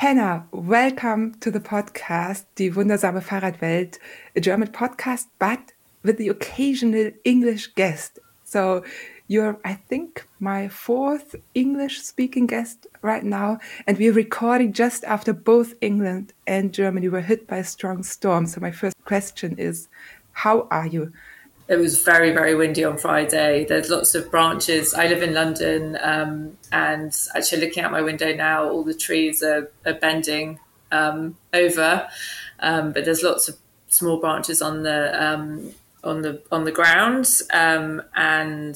Hannah, welcome to the podcast, Die wundersame Fahrradwelt, a German podcast, but with the occasional English guest. So you're, I think, my fourth English-speaking guest right now, and we're recording just after both England and Germany were hit by a strong storm. So my first question is, how are you? It was very, very windy on Friday. There's lots of branches. I live in London, and actually looking out my window now, all the trees are bending over, but there's lots of small branches on the ground, and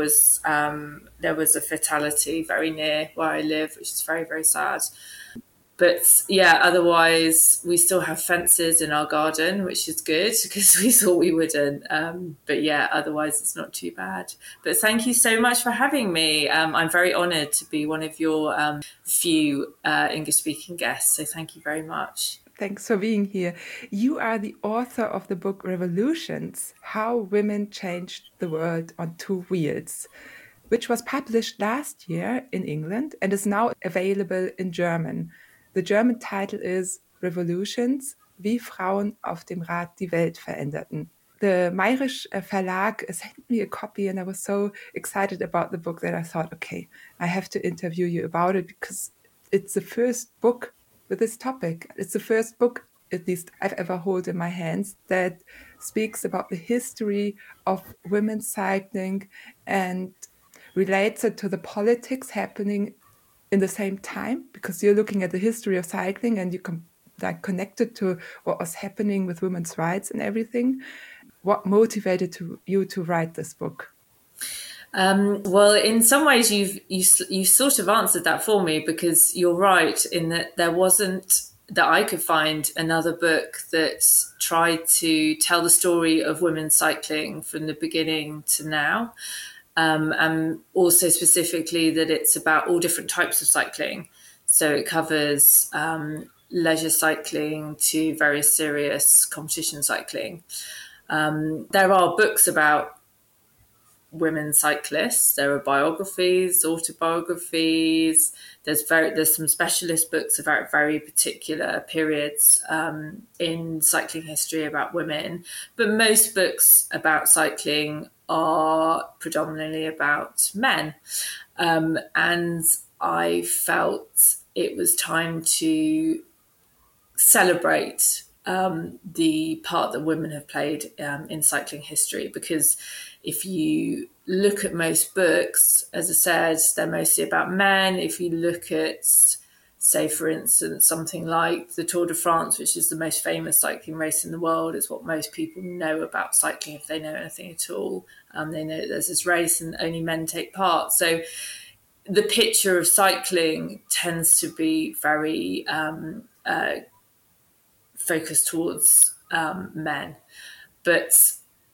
there was a fatality very near where I live, which is very, very sad. But yeah, otherwise we still have fences in our garden, which is good because we thought we wouldn't. But yeah, otherwise it's not too bad. But thank you so much for having me. I'm very honoured to be one of your few English-speaking guests. So thank you very much. Thanks for being here. You are the author of the book Revolutions, How Women Changed the World on Two Wheels, which was published last year in England and is now available in German. The German title is Revolutions, wie Frauen auf dem Rad die Welt veränderten. The Mayrisch Verlag sent me a copy and I was so excited about the book that I thought, okay, I have to interview you about it because it's the first book with this topic. It's the first book, at least I've ever held in my hands, that speaks about the history of women cycling and relates it to the politics happening in the same time, because you're looking at the history of cycling and you connect it to what was happening with women's rights and everything. What motivated you to write this book? Well, in some ways, you sort of answered that for me, because you're right in that there wasn't that I could find another book that tried to tell the story of women cycling from the beginning to now. And also specifically that it's about all different types of cycling. So it covers leisure cycling to very serious competition cycling. There are books about women cyclists. There are biographies, autobiographies. There's some specialist books about very particular periods in cycling history about women. But most books about cycling are predominantly about men. And I felt it was time to celebrate the part that women have played in cycling history, because if you look at most books, as I said, they're mostly about men. If you look at, say, for instance, something like the Tour de France, which is the most famous cycling race in the world, is what most people know about cycling, if they know anything at all. They know that there's this race and only men take part. So the picture of cycling tends to be very focused towards men. But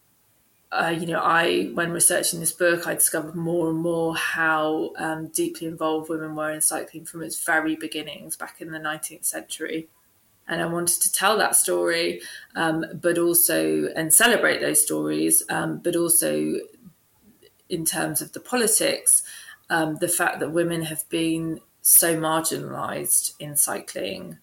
when researching this book, I discovered more and more how deeply involved women were in cycling from its very beginnings back in the 19th century. And I wanted to tell that story, but also, and celebrate those stories, but also in terms of the politics, the fact that women have been so marginalised in cycling,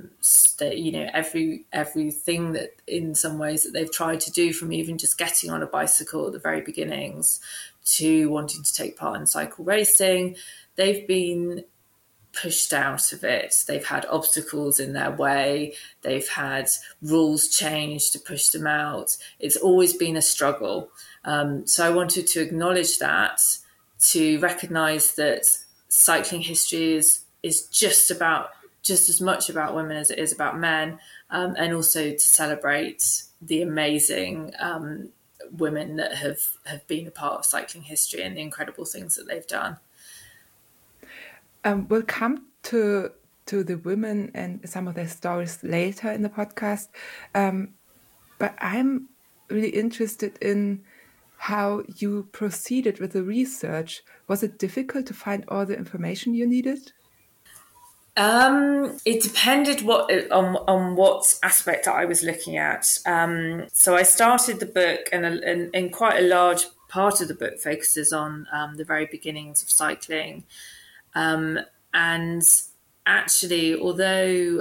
that everything that in some ways that they've tried to do, from even just getting on a bicycle at the very beginnings to wanting to take part in cycle racing, they've been pushed out of it. They've had obstacles in their way. They've had rules changed to push them out. It's always been a struggle. So I wanted to acknowledge that, to recognise that cycling history is just as much about women as it is about men, and also to celebrate the amazing women that have been a part of cycling history and the incredible things that they've done. We'll come to the women and some of their stories later in the podcast, but I'm really interested in how you proceeded with the research. Was it difficult to find all the information you needed? It depended on what aspect I was looking at. So I started the book, and quite a large part of the book focuses on the very beginnings of cycling. And actually, although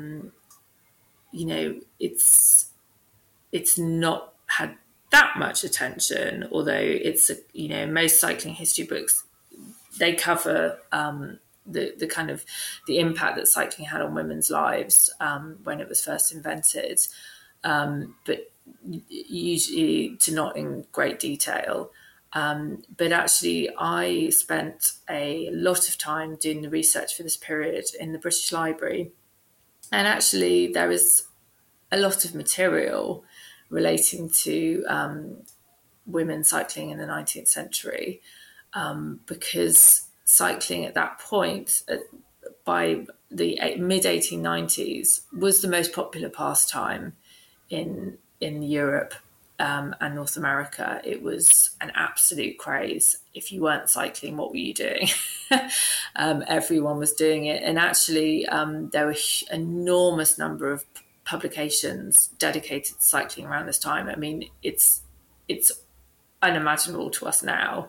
it's not had that much attention, although it's most cycling history books, they cover the kind of the impact that cycling had on women's lives when it was first invented, but usually to not in great detail. But actually, I spent a lot of time doing the research for this period in the British Library. And actually, there is a lot of material relating to women cycling in the 19th century, because cycling at that point, by the mid 1890s, was the most popular pastime in Europe and North America. It was an absolute craze. If you weren't cycling, what were you doing? Everyone was doing it. And actually, there were enormous number of publications dedicated to cycling around this time. I mean, it's unimaginable to us now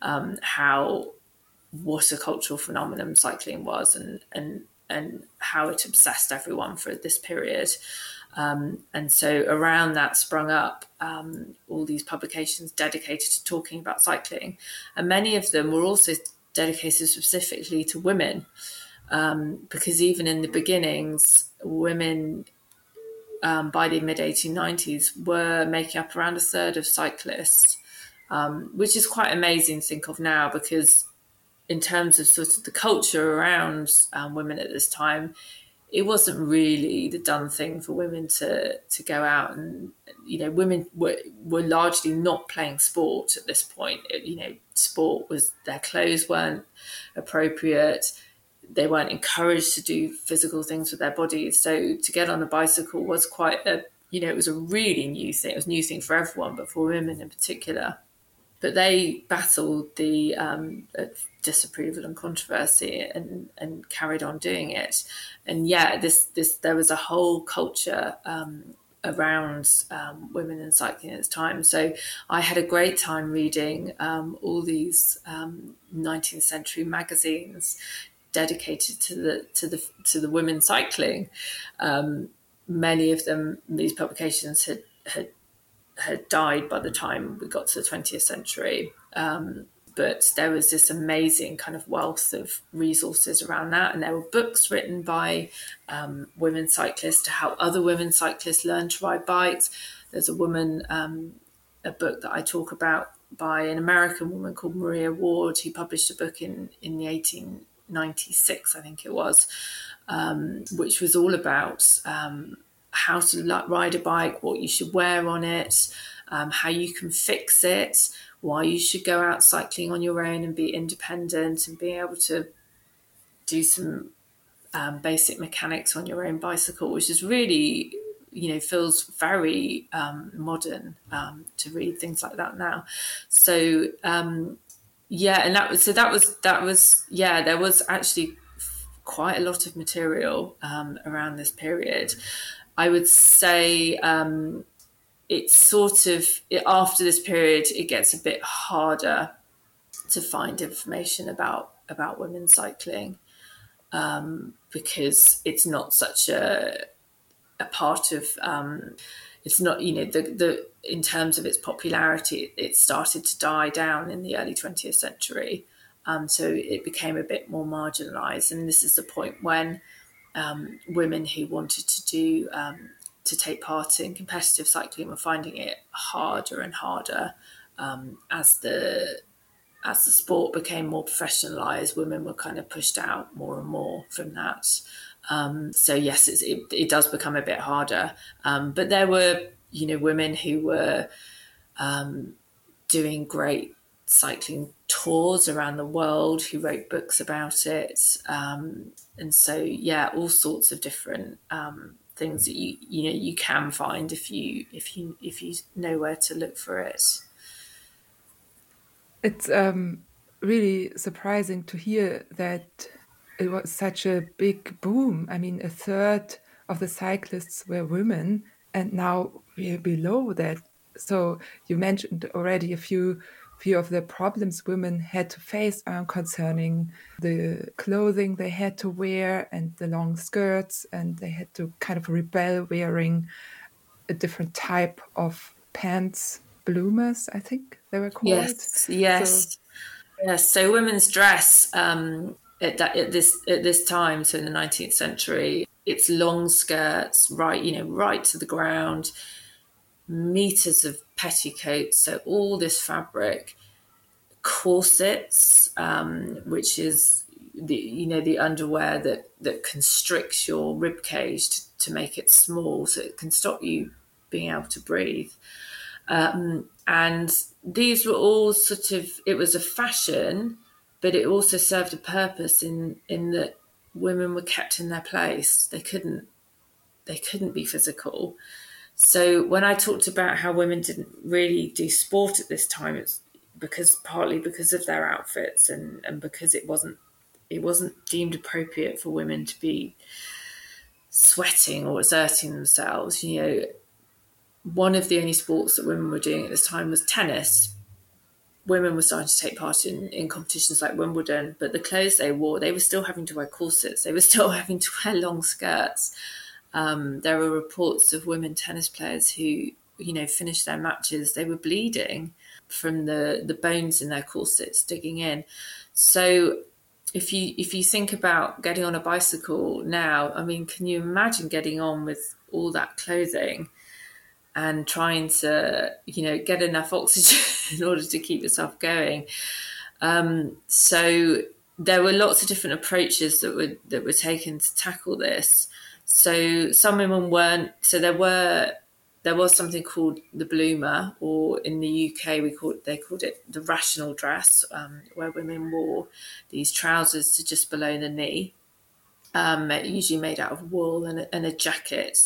what a cultural phenomenon cycling was, and how it obsessed everyone for this period. And so around that sprung up all these publications dedicated to talking about cycling. And many of them were also dedicated specifically to women, because even in the beginnings, women by the mid 1890s were making up around a third of cyclists, which is quite amazing to think of now, because in terms of sort of the culture around women at this time, it wasn't really the done thing for women to go out, and women were largely not playing sport at this point. Sport was, their clothes weren't appropriate, they weren't encouraged to do physical things with their bodies. So to get on a bicycle was quite it was a really new thing. It was a new thing for everyone, but for women in particular. But they battled the disapproval and controversy and carried on doing it. And there was a whole culture around women in cycling at this time. So I had a great time reading all these 19th century magazines dedicated to the women cycling. Many of them, these publications had died by the time we got to the 20th century. But there was this amazing kind of wealth of resources around that. And there were books written by women cyclists to help other women cyclists learn to ride bikes. There's a book that I talk about by an American woman called Maria Ward, who published a book in the 1896, I think it was, which was all about how to ride a bike, what you should wear on it, how you can fix it, why you should go out cycling on your own and be independent and be able to do some basic mechanics on your own bicycle, which is really, feels very modern to read things like that now. So there was actually quite a lot of material around this period. I would say it's sort of, after this period, it gets a bit harder to find information about women cycling, because it's not such a part of, it's not, in terms of its popularity, it started to die down in the early 20th century. So it became a bit more marginalised. And this is the point when women who wanted to take part in competitive cycling were finding it harder and harder as the sport became more professionalised. Women were kind of pushed out more and more from that. So yes, it does become a bit harder. But there were women who were doing great cycling tours around the world, who wrote books about it, and so all sorts of different things that you can find if you know where to look for it. It's really surprising to hear that it was such a big boom. I mean, a third of the cyclists were women, and now we're below that. So you mentioned already a few few of the problems women had to face concerning the clothing they had to wear and the long skirts, and they had to kind of rebel wearing a different type of pants, bloomers, I think they were called. Yes, So yes, yes. So women's dress at this time, so in the 19th century, it's long skirts, right to the ground, meters of petticoats, so all this fabric, corsets, which is the underwear that constricts your rib cage to make it small, so it can stop you being able to breathe. And these were all sort of, it was a fashion, but it also served a purpose in that women were kept in their place. They couldn't be physical. So when I talked about how women didn't really do sport at this time, it's partly because of their outfits and because it wasn't deemed appropriate for women to be sweating or exerting themselves. One of the only sports that women were doing at this time was tennis. Women were starting to take part in competitions like Wimbledon, but the clothes they wore, they were still having to wear corsets. They were still having to wear long skirts. There were reports of women tennis players who, finished their matches, they were bleeding from the bones in their corsets digging in. So if you think about getting on a bicycle now, I mean, can you imagine getting on with all that clothing and trying to, get enough oxygen in order to keep yourself going? So there were lots of different approaches that were taken to tackle this. So some women weren't. So there was something called the bloomer, or in the UK they called it the rational dress, where women wore these trousers to just below the knee, usually made out of wool, and a jacket.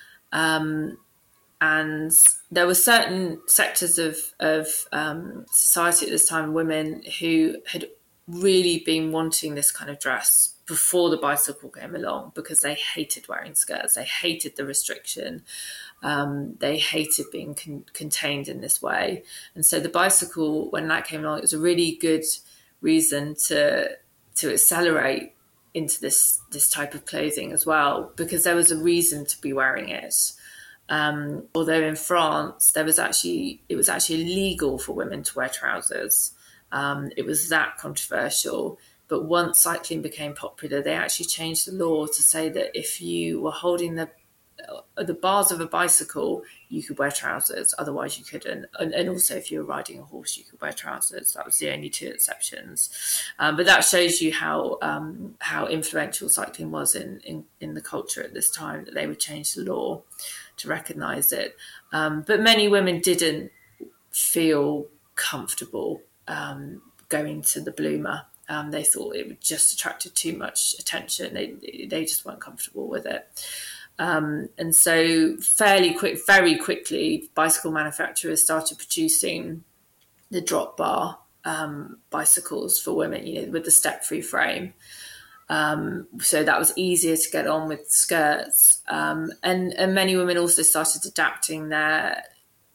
And there were certain sectors of society at this time, women who had really been wanting this kind of dress before the bicycle came along, because they hated wearing skirts, they hated the restriction, they hated being contained in this way. And so the bicycle, when that came along, it was a really good reason to accelerate into this type of clothing as well, because there was a reason to be wearing it. Although in France, it was actually illegal for women to wear trousers. It was that controversial. But once cycling became popular, they actually changed the law to say that if you were holding the bars of a bicycle, you could wear trousers. Otherwise, you couldn't. And also, if you were riding a horse, you could wear trousers. That was the only two exceptions. But that shows you how influential cycling was in the culture at this time, that they would change the law to recognise it. But many women didn't feel comfortable going to the bloomer. They thought it would just attracted too much attention. They just weren't comfortable with it. And so very quickly, bicycle manufacturers started producing the drop bar bicycles for women, with the step-free frame. So that was easier to get on with skirts. And many women also started adapting their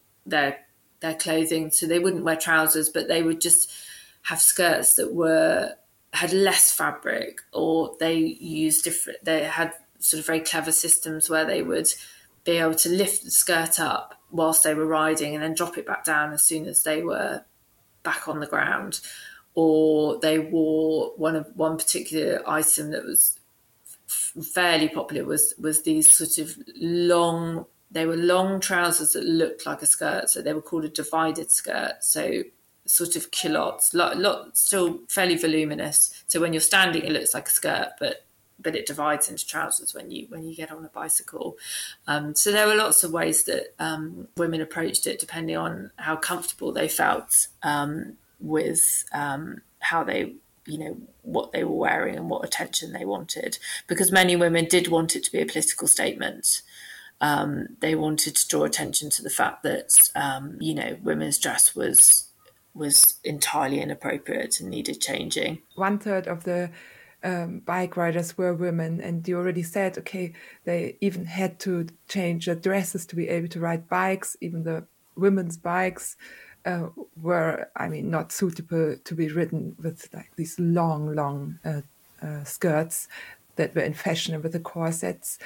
clothing, so they wouldn't wear trousers, but they would just have skirts that had less fabric, or they had sort of very clever systems where they would be able to lift the skirt up whilst they were riding and then drop it back down as soon as they were back on the ground. Or they wore one particular item that was fairly popular was these sort of long trousers that looked like a skirt, so they were called a divided skirt. So sort of culottes, still fairly voluminous. So when you're standing, it looks like a skirt, but it divides into trousers when you get on a bicycle. So there were lots of ways that women approached it, depending on how comfortable they felt with how they, what they were wearing and what attention they wanted. Because many women did want it to be a political statement. They wanted to draw attention to the fact that, women's dress was entirely inappropriate and needed changing. 1/3 of the bike riders were women, and you already said, okay, they even had to change their dresses to be able to ride bikes, even the women's bikes. were, I mean, not suitable to be ridden with like these long skirts that were in fashion with the corsets.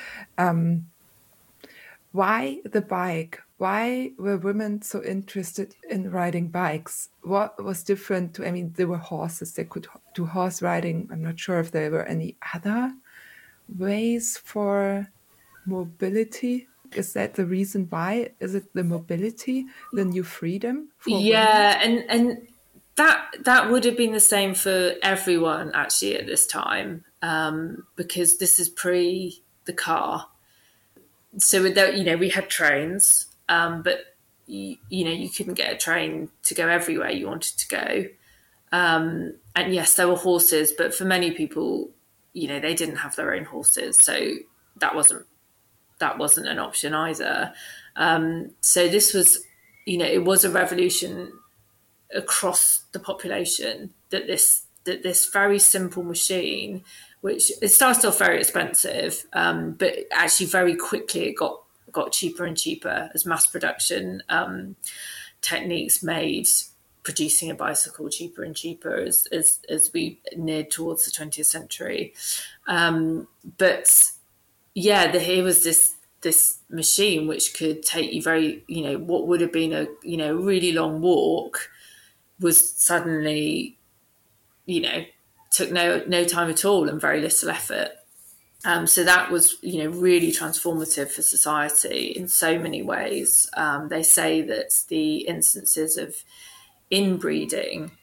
Why the bike? Why were women so interested in riding bikes? What was different to, I mean, there were horses, they could do horse riding. I'm not sure if there were any other ways for mobility. Is that the reason why? Is it the mobility, the new freedom for women? Yeah, and that would have been the same for everyone actually at this time, because this is pre the car. So we had trains, but you couldn't get a train to go everywhere you wanted to go. And yes, there were horses, but for many people, they didn't have their own horses, so that wasn't an option either. So this was, it was a revolution across the population that this very simple machine, which it started off very expensive, but actually very quickly it got cheaper and cheaper as mass production techniques made producing a bicycle cheaper and cheaper as we neared towards the 20th century. But yeah, here was this machine which could take you very, what would have been a really long walk was suddenly, took no time at all and very little effort. So that was, really transformative for society in so many ways. They say that the instances of inbreeding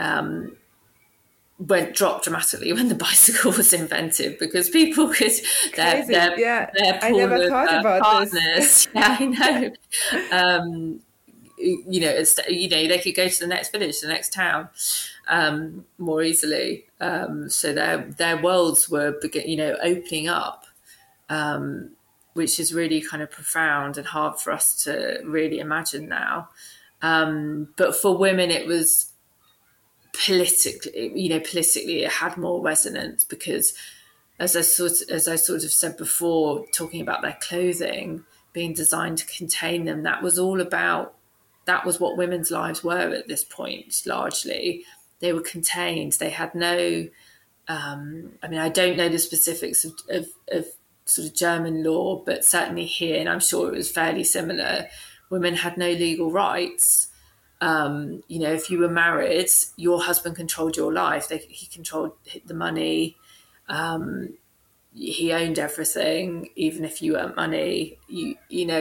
dropped dramatically when the bicycle was invented because people could their I pool never of thought about partners. this. Yeah, I know. They could go to the next village, the next town, more easily. So their worlds were opening up, which is really kind of profound and hard for us to really imagine now. But for women, it was politically it had more resonance because as I sort of said before, talking about their clothing being designed to contain them, that was what women's lives were at this point. Largely, they were contained. They had no. I don't know the specifics of sort of German law, but certainly here, and I'm sure it was fairly similar. Women had no legal rights. If you were married, your husband controlled your life. He controlled the money. He owned everything. Even if you earned money, you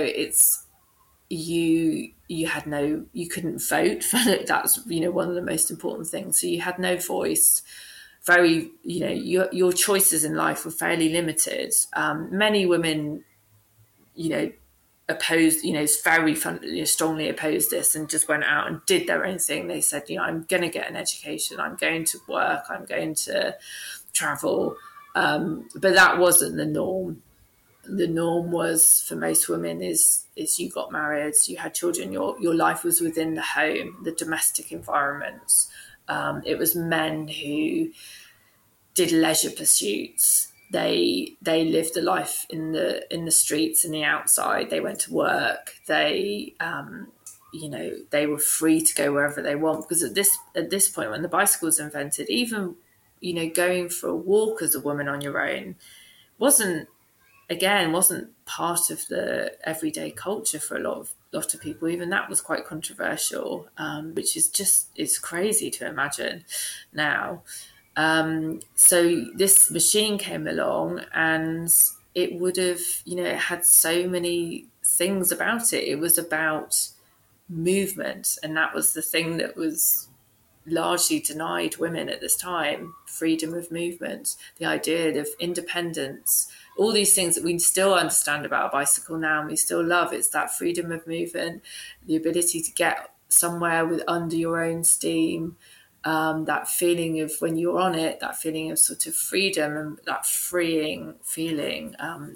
couldn't vote. That's one of the most important things. So you had no voice. Very, your choices in life were fairly limited. Many women, opposed, very strongly opposed this and just went out and did their own thing. They said, I'm going to get an education, I'm going to work, I'm going to travel. But that wasn't the norm. The norm was for most women is you got married, you had children, your life was within the home, the domestic environments. It was men who did leisure pursuits. They lived a life in the streets, in the outside. They went to work. They they were free to go wherever they want, because at this point when the bicycle was invented, even going for a walk as a woman on your own wasn't part of the everyday culture for a lot of people. Even that was quite controversial, which is it's crazy to imagine now. So this machine came along and it would have, it had so many things about it. It was about movement, and that was the thing that was largely denied women at this time: freedom of movement, the idea of independence, all these things that we still understand about a bicycle now and we still love. It's that freedom of movement, the ability to get somewhere under your own steam, that feeling of when you're on it, that feeling of sort of freedom and that freeing feeling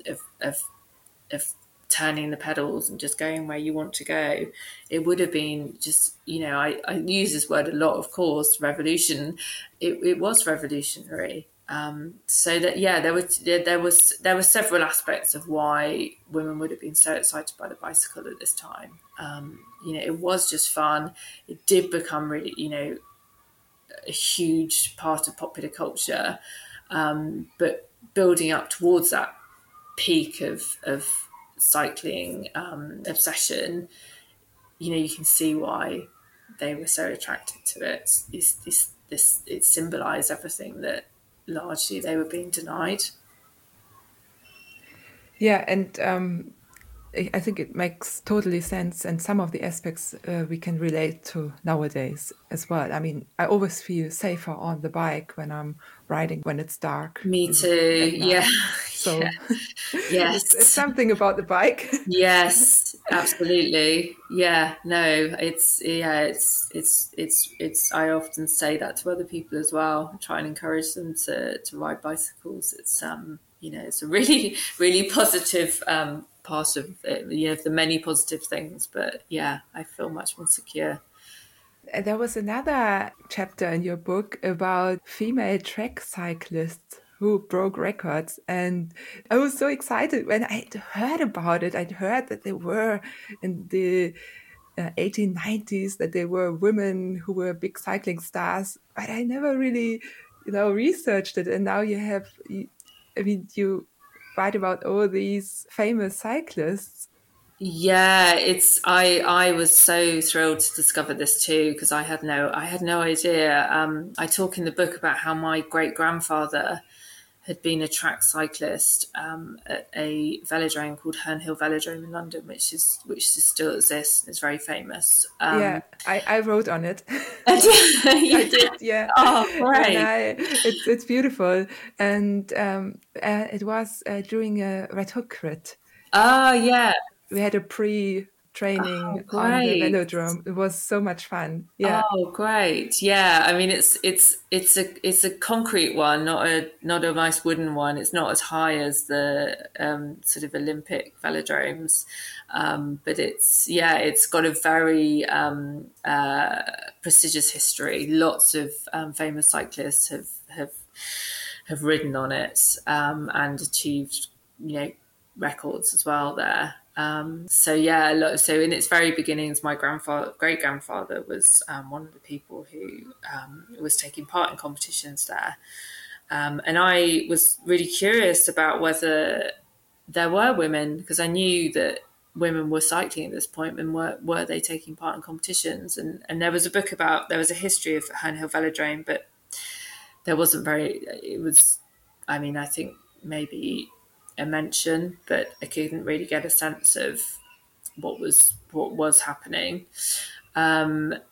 of turning the pedals and just going where you want to go. It would have been just, I use this word a lot, of course, revolution. It was revolutionary. So that there were several aspects of why women would have been so excited by the bicycle at this time. It was just fun. It did become really, a huge part of popular culture, but building up towards that peak of cycling obsession, you can see why they were so attracted to it. It symbolised everything that largely they were being denied. Yeah, and I think it makes totally sense, and some of the aspects we can relate to nowadays as well. I mean, I always feel safer on the bike when I'm riding when it's dark. Me too. At Yeah. night. So Yes. it's something about the bike. Yes, absolutely. Yeah, no, I often say that to other people as well. I try and encourage them to ride bicycles. It's it's a really, really positive part of it, the many positive things. But yeah, I feel much more secure. There was another chapter in your book about female track cyclists who broke records. And I was so excited when I heard about it. I'd heard that there were in the 1890s, that there were women who were big cycling stars, but I never really, researched it. And now you write about all these famous cyclists. Yeah, I was so thrilled to discover this too, because I had no idea. I talk in the book about how my great grandfather had been a track cyclist at a velodrome called Herne Hill Velodrome in London, which still exists. It's very famous. Yeah, I wrote on it. You did? Yeah. Oh, great! It's beautiful, and it was during a Red Hook crit. Oh, yeah. We had a pre-training on the Great. velodrome. It was so much fun. Yeah. Oh, great! Yeah, I mean, it's a concrete one, not a nice wooden one. It's not as high as the sort of Olympic velodromes, but it's got a very prestigious history. Lots of famous cyclists have ridden on it and achieved records as well there. So in its very beginnings, my great grandfather was one of the people who was taking part in competitions there, and I was really curious about whether there were women, because I knew that women were cycling at this point, and were they taking part in competitions? And there was a history of Herne Hill Velodrome, but there wasn't I think maybe a mention, but I couldn't really get a sense of what was happening. And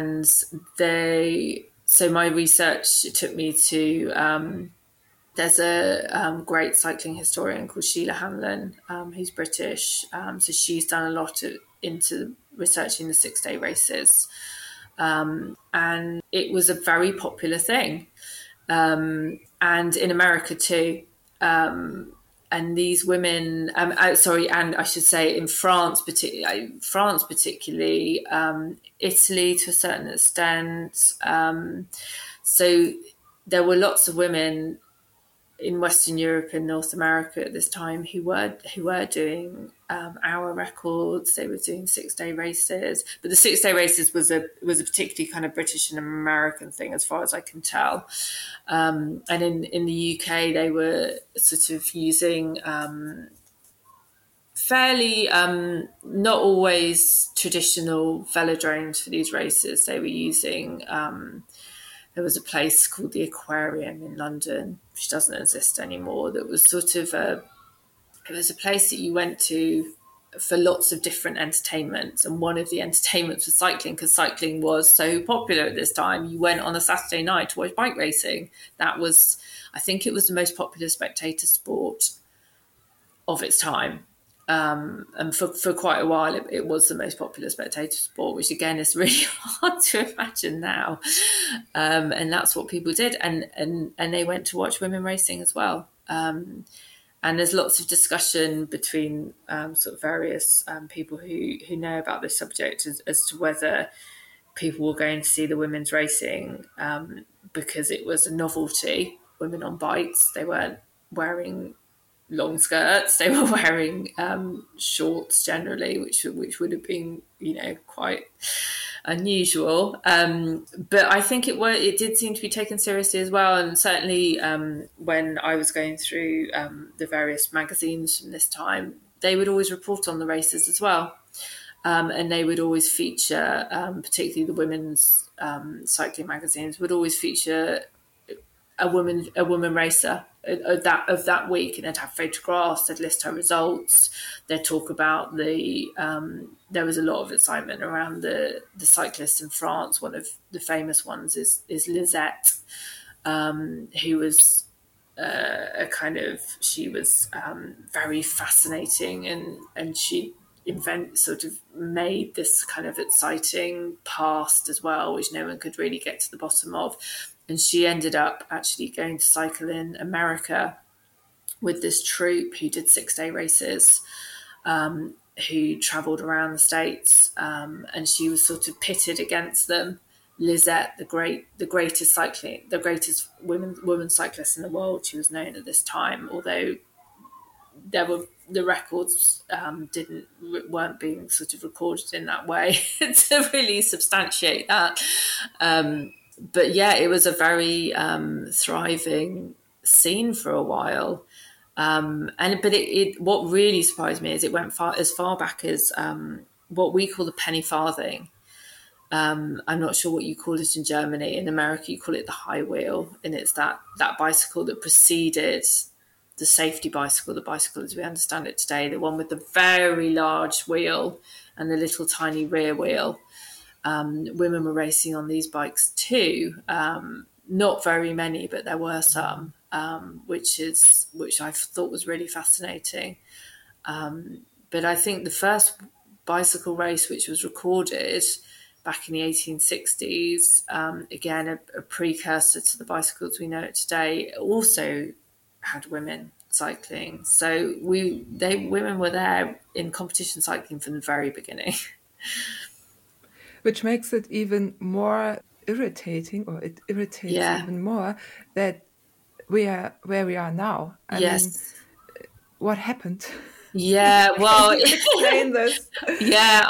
so my research took me to there's a great cycling historian called Sheila Hanlon, who's British. So she's done a lot into researching the 6-day races, and it was a very popular thing, and in America too. And these women, and I should say in France, particularly, Italy to a certain extent. So there were lots of women in Western Europe and North America at this time who were doing hour records. They were doing 6-day races, but the 6-day races was a particularly kind of British and American thing, as far as I can tell. And in the UK, they were sort of using fairly not always traditional velodromes for these races. They were using there was a place called the Aquarium in London, which doesn't exist anymore, that was sort of it was a place that you went to for lots of different entertainments. And one of the entertainments was cycling, because cycling was so popular at this time. You went on a Saturday night to watch bike racing. I think it was the most popular spectator sport of its time. And for quite a while, it was the most popular spectator sport, which again is really hard to imagine now. And that's what people did, and they went to watch women racing as well. And there's lots of discussion between sort of various people who know about this subject as to whether people were going to see the women's racing because it was a novelty, women on bikes. They weren't wearing long skirts. They were wearing shorts generally, which would have been, quite unusual. But I think it did seem to be taken seriously as well. And certainly when I was going through the various magazines from this time, they would always report on the races as well. And they would always feature, particularly the women's cycling magazines, would always feature a woman racer of that week, and they'd have photographs, they'd list her results, they'd talk about there was a lot of excitement around the cyclists in France. One of the famous ones is Lisette, who was she was very fascinating, and she made this kind of exciting past as well, which no one could really get to the bottom of. And she ended up actually going to cycle in America with this troupe who did 6-day races, who travelled around the States, and she was sort of pitted against them. Lisette, the greatest woman cyclist in the world, she was known at this time, although the records weren't being sort of recorded in that way to really substantiate that. But yeah, it was a very thriving scene for a while. What really surprised me is it went as far back as what we call the penny farthing. I'm not sure what you call it in Germany. In America, you call it the high wheel, and it's that bicycle that preceded the safety bicycle, the bicycle as we understand it today, the one with the very large wheel and the little tiny rear wheel. Women were racing on these bikes too. Not very many, but there were some, which I thought was really fascinating. But I think the first bicycle race which was recorded back in the 1860s, again, a precursor to the bicycles we know it today, also had women cycling. So women were there in competition cycling from the very beginning. Which makes it even more irritating, or it irritates even more, that we are where we are now. I mean, what happened? Yeah, well, explain this. Yeah,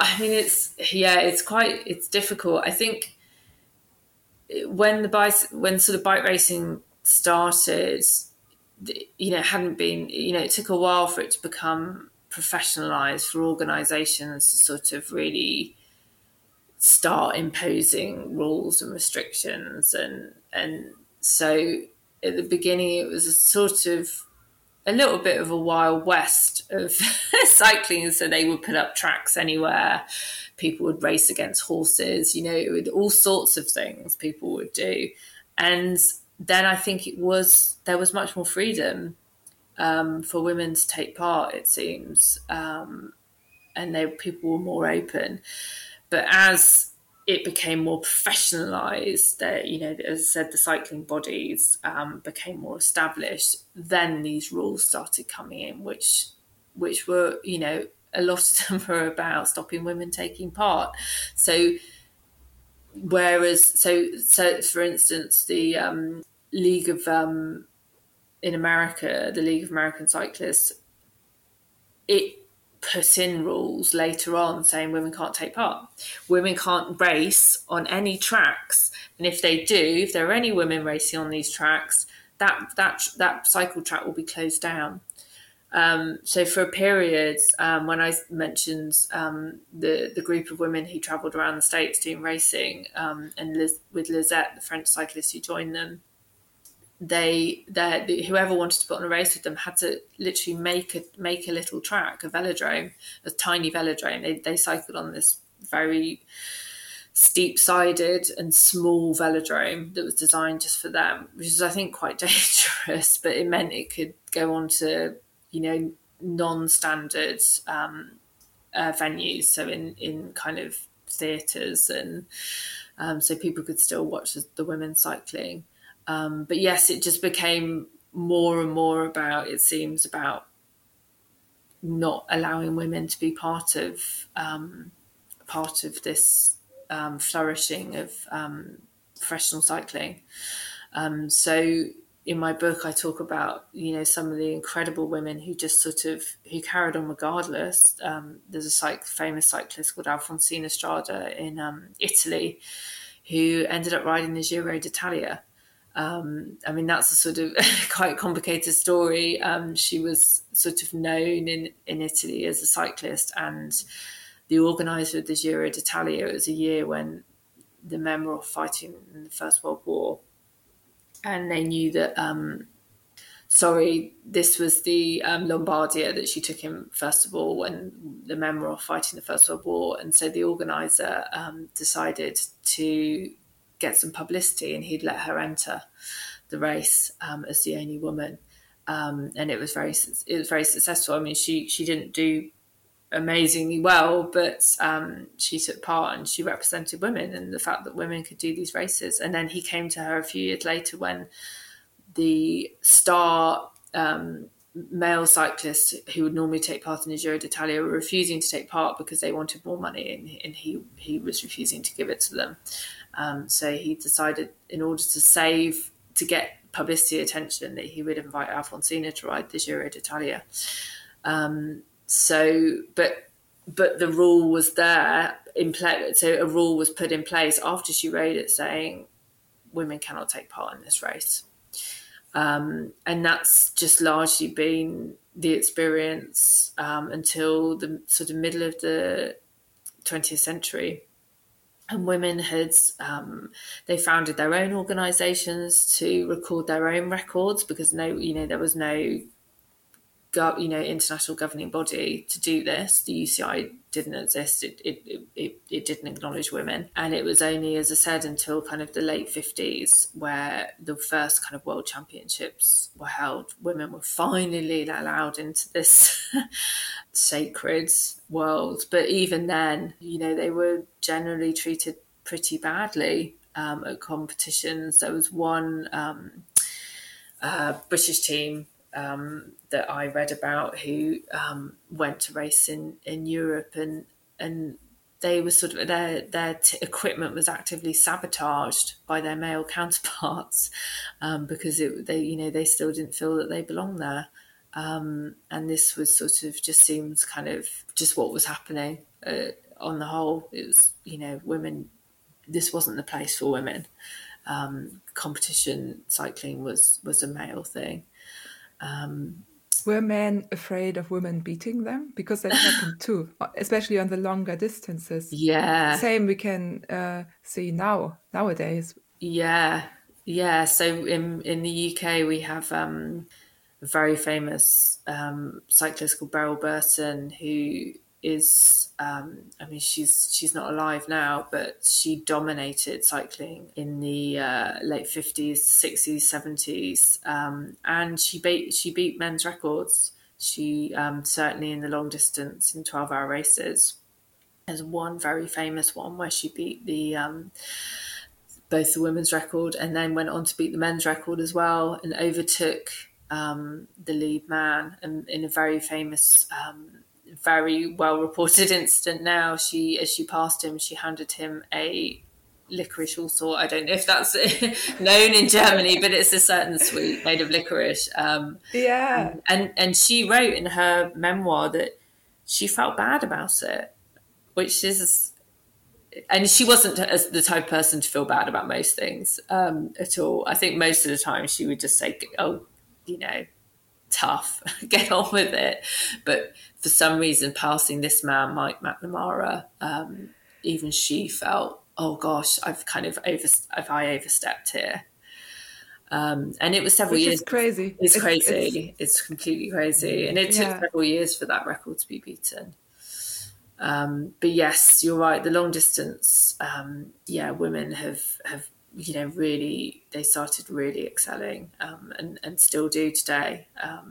it's difficult. I think when sort of bike racing started, it hadn't been, it took a while for it to become professionalized, for organizations to sort of really start imposing rules and restrictions. And so at the beginning, it was a little bit of a wild west of cycling. So they would put up tracks anywhere. People would race against horses, all sorts of things people would do. And then I think there was much more freedom for women to take part, it seems. And people were more open. But as it became more professionalised, as I said, the cycling bodies became more established, then these rules started coming in, which were, a lot of them were about stopping women taking part. So for instance, the League of in America, the League of American Cyclists, it put in rules later on saying women can't take part. Women can't race on any tracks. And if there are any women racing on these tracks, that cycle track will be closed down. So for a period, when I mentioned the group of women who travelled around the States doing racing, and with Lisette, the French cyclist who joined them, whoever wanted to put on a race with them had to literally make a little track, a velodrome, a tiny velodrome. They cycled on this very steep-sided and small velodrome that was designed just for them, which is, I think, quite dangerous, but it meant it could go on to, non-standard venues, so in kind of theatres, and so people could still watch the women cycling. But yes, it just became more and more about not allowing women to be part of this flourishing of professional cycling. So in my book, I talk about, some of the incredible women who just who carried on regardless. There's a famous cyclist called Alfonsina Strada in Italy who ended up riding the Giro d'Italia. That's a sort of quite complicated story. She was sort of known in Italy as a cyclist, and the organizer of the Giro d'Italia, it was a year when the men were fighting in the First World War. And they knew that, this was the Lombardia that she took in, first of all, when the men were off fighting the First World War. And so the organiser decided to get some publicity, and he'd let her enter the race as the only woman. And it was very successful. I mean, she didn't do amazingly well, but she took part and she represented women and the fact that women could do these races. And then he came to her a few years later when the star male cyclists who would normally take part in the Giro d'Italia were refusing to take part because they wanted more money, and he was refusing to give it to them. So he decided, in order to get publicity attention, that he would invite Alfonsina to ride the Giro d'Italia. But the rule was there in place. So a rule was put in place after she rode it, saying women cannot take part in this race. And that's just largely been the experience until the sort of middle of the 20th century. And women they founded their own organisations to record their own records, because there was no international governing body to do this. The UCI didn't exist. It didn't acknowledge women. And it was only, as I said, until kind of the late 50s where the first kind of world championships were held. Women were finally allowed into this sacred world. But even then, they were generally treated pretty badly at competitions. There was one British team that I read about who went to race in Europe, and they were sort of their equipment was actively sabotaged by their male counterparts because they still didn't feel that they belonged there, and this was sort of just seems kind of just what was happening on the whole. It was women. This wasn't the place for women. Competition cycling was a male thing. Were men afraid of women beating them? Because that happened too, especially on the longer distances. Yeah. Same we can see nowadays. Yeah. So in the UK, we have a very famous cyclist called Beryl Burton, who is, she's not alive now, but she dominated cycling in the late 50s, 60s, 70s, and she beat men's records. She certainly in the long distance in 12-hour races. There's one very famous one where she beat the both the women's record and then went on to beat the men's record as well, and overtook the lead man. And in a very famous very well reported incident now, as she passed him, she handed him a licorice all sort. I don't know if that's known in Germany, but it's a certain sweet made of licorice. And she wrote in her memoir that she felt bad about it, which is, and she wasn't the type of person to feel bad about most things at all. I think most of the time she would just say, oh, tough, get on with it. But for some reason, passing this man, Mike McNamara, even she felt, oh gosh, I've overstepped here. And it was several years. It's crazy. It's crazy. It's completely crazy. And it took several years for that record to be beaten. But yes, you're right. The long distance, women have really, they started really excelling, and still do today.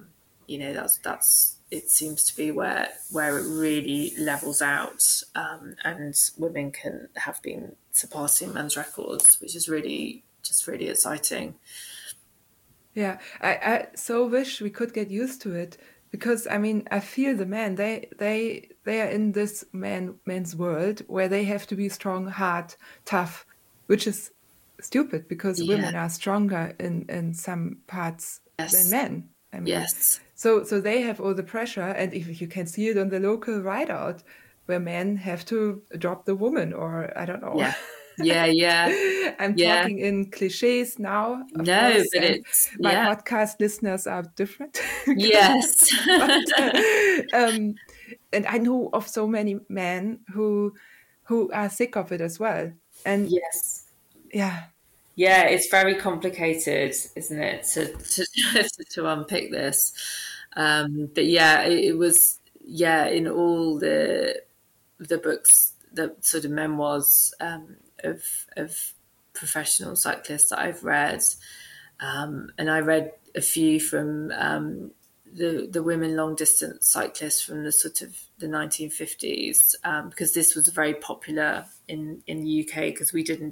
That's it seems to be where it really levels out, and women have been surpassing men's records, which is really exciting. Yeah, I so wish we could get used to it, because I feel the men, they are in this men's world where they have to be strong, hard, tough, which is stupid because Yeah. women are stronger in some parts than Yes. men. I mean, Yes. so they have all the pressure, and if you can see it on the local rideout, where men have to drop the woman, or I don't know. Yeah. Yeah. Yeah. I'm Yeah. talking in cliches now, of No, course, but and it's, my yeah. podcast listeners are different. Yes. But, and I know of so many men who are sick of it as well. And Yes. yeah, Yeah, it's very complicated, isn't it, to unpick this. But yeah, it was, yeah, in all the books, the sort of memoirs of professional cyclists that I've read, and I read a few from the women long distance cyclists from the sort of the 1950s, because this was very popular in the UK, because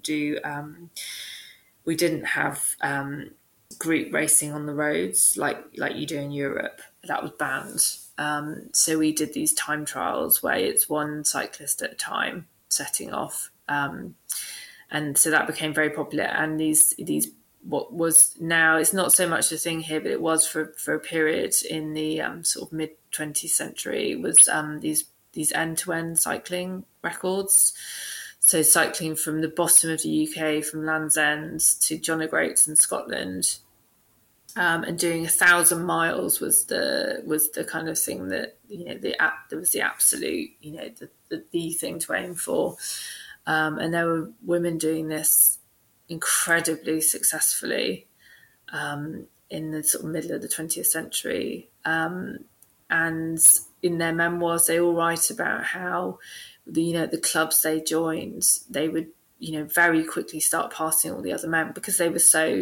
we didn't have group racing on the roads like you do in Europe. That was banned. So we did these time trials where it's one cyclist at a time setting off, and so that became very popular. And these what was now, it's not so much a thing here, but it was for a period in the sort of mid 20th century, was these end to end cycling records. So cycling from the bottom of the UK, from Land's End to John O'Groats in Scotland, and doing 1,000 miles was the kind of thing that, you know, there was the absolute, you know, the thing to aim for. And there were women doing this incredibly successfully in the sort of middle of the 20th century. And in their memoirs, they all write about how the clubs they joined, they would, you know, very quickly start passing all the other men because they were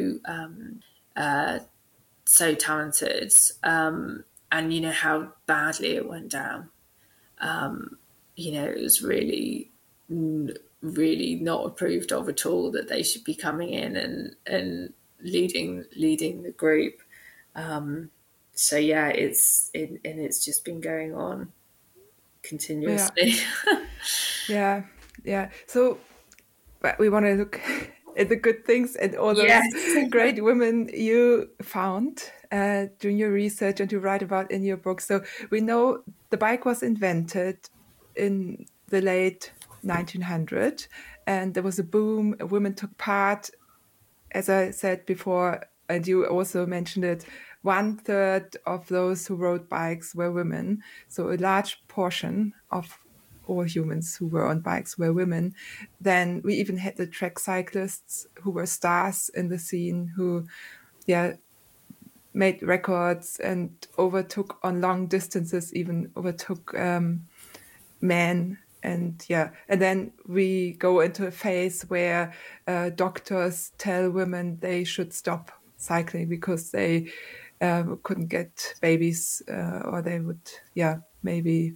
so talented, and you know how badly it went down. You know, it was really not approved of at all that they should be coming in and leading the group. So yeah, it's just been going on yeah, continuously. yeah, yeah. So, but we want to look at the good things and all those Yes. great women you found during your research and to write about in your book. So we know the bike was invented in the late 1900, and there was a boom. Women took part, as I said before, and you also mentioned it. 1/3 of those who rode bikes were women. So a large portion of all humans who were on bikes were women. Then we even had the track cyclists who were stars in the scene, who, yeah, made records and overtook on long distances, even overtook men. And yeah, and then we go into a phase where doctors tell women they should stop cycling because they couldn't get babies, or they would, yeah, maybe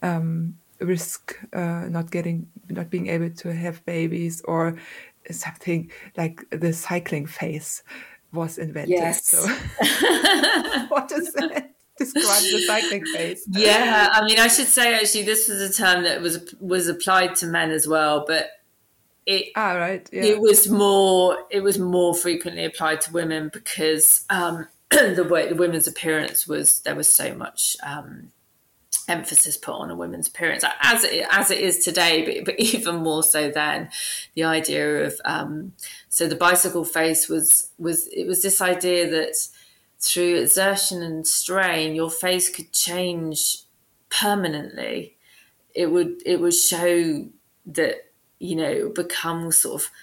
risk not being able to have babies, or something like the cycling phase was invented. So, Yes. what is that? Describe the cycling phase. Yeah, I mean, I should say actually, this was a term that was applied to men as well, but it Right, yeah. it was more frequently applied to women because the women's appearance there was so much emphasis put on a women's appearance, as it is today, but even more so then. The idea of so the bicycle face was this idea that through exertion and strain, your face could change permanently. It would show that, you know, it would become sort of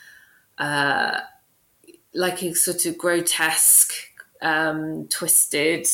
like a sort of grotesque, twisted,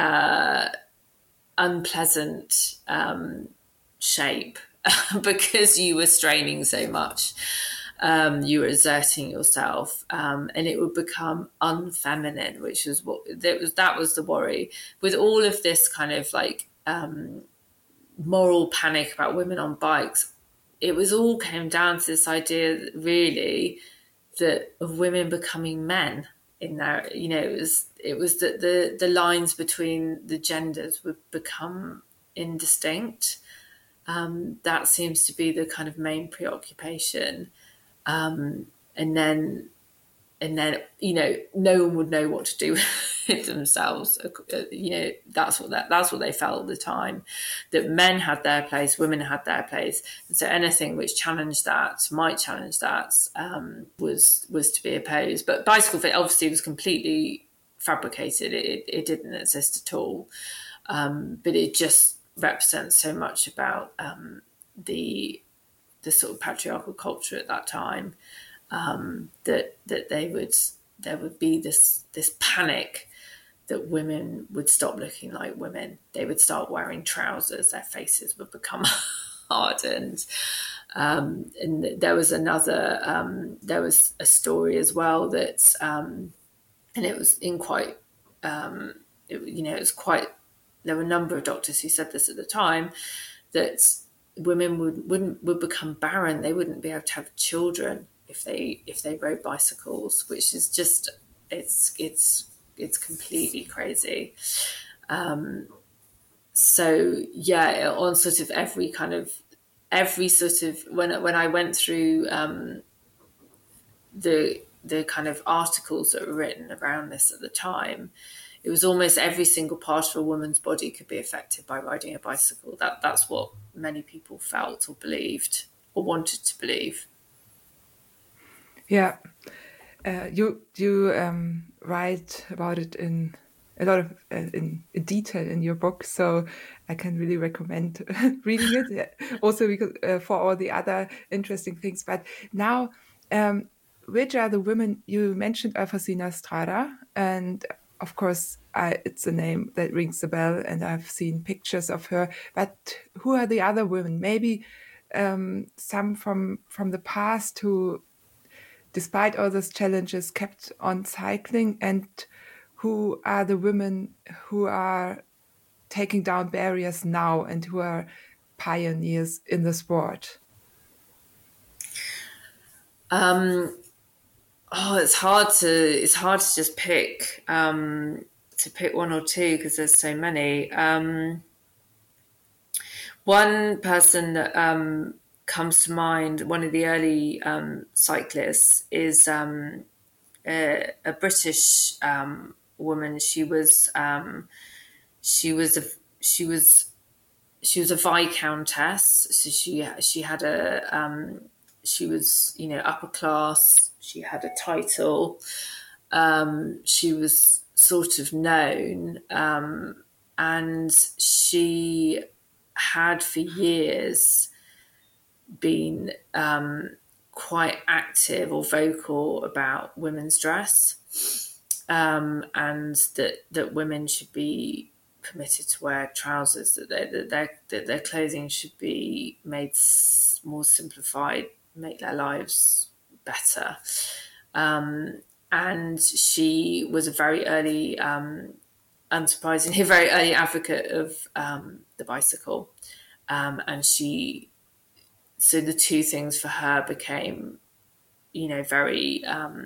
unpleasant shape because you were straining so much. You were exerting yourself, and it would become unfeminine, which was that was the worry with all of this kind of like moral panic about women on bikes. It was all came down to this idea, really, that of women becoming men in there. You know, it was that the lines between the genders would become indistinct. That seems to be the kind of main preoccupation. And then then, you know, no one would know what to do with themselves. You know, that's what they felt at the time, that men had their place, women had their place. And so anything which might challenge that, was to be opposed. But bicycle fit obviously was completely fabricated. It didn't exist at all. But it just represents so much about the sort of patriarchal culture at that time, that there would be this panic that women would stop looking like women. They would start wearing trousers. Their faces would become hardened. And there was there was a story as well that, and it was in quite, it was quite. There were a number of doctors who said this at the time, that women would become barren. They wouldn't be able to have children if they rode bicycles, which is just it's completely crazy. So yeah, on sort of every sort of, when I went through the kind of articles that were written around this at the time, it was almost every single part of a woman's body could be affected by riding a bicycle. That's what many people felt or believed or wanted to believe. Yeah, you write about it in a lot of in detail in your book, so I can really recommend reading it. Also, because for all the other interesting things. But now, which are the women you mentioned? Alfonsina Strada, and of course, it's a name that rings a bell, and I've seen pictures of her. But who are the other women? Maybe some from the past who, despite all those challenges, kept on cycling, and who are the women who are taking down barriers now and who are pioneers in the sport? It's hard to just pick one or two, because there's so many. One person that comes to mind, one of the early cyclists, is a British woman. She was a viscountess. So she had she was, you know, upper class. She had a title. She was sort of known, and she had for years been quite active or vocal about women's dress, and that women should be permitted to wear trousers, that their clothing should be made more simplified, make their lives better. And she was a very early, unsurprisingly, a very early advocate of the bicycle. And so the two things for her became, you know, very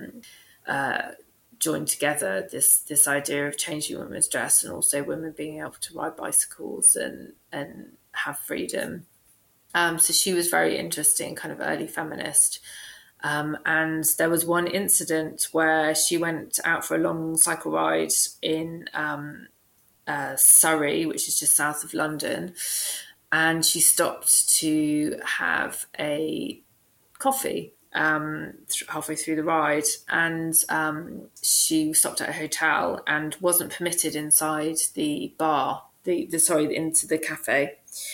joined together, this idea of changing women's dress and also women being able to ride bicycles and have freedom. So she was very interesting, kind of early feminist. And there was one incident where she went out for a long cycle ride in Surrey, which is just south of London, and she stopped to have a coffee halfway through the ride, and she stopped at a hotel and wasn't permitted inside the bar, into the cafe,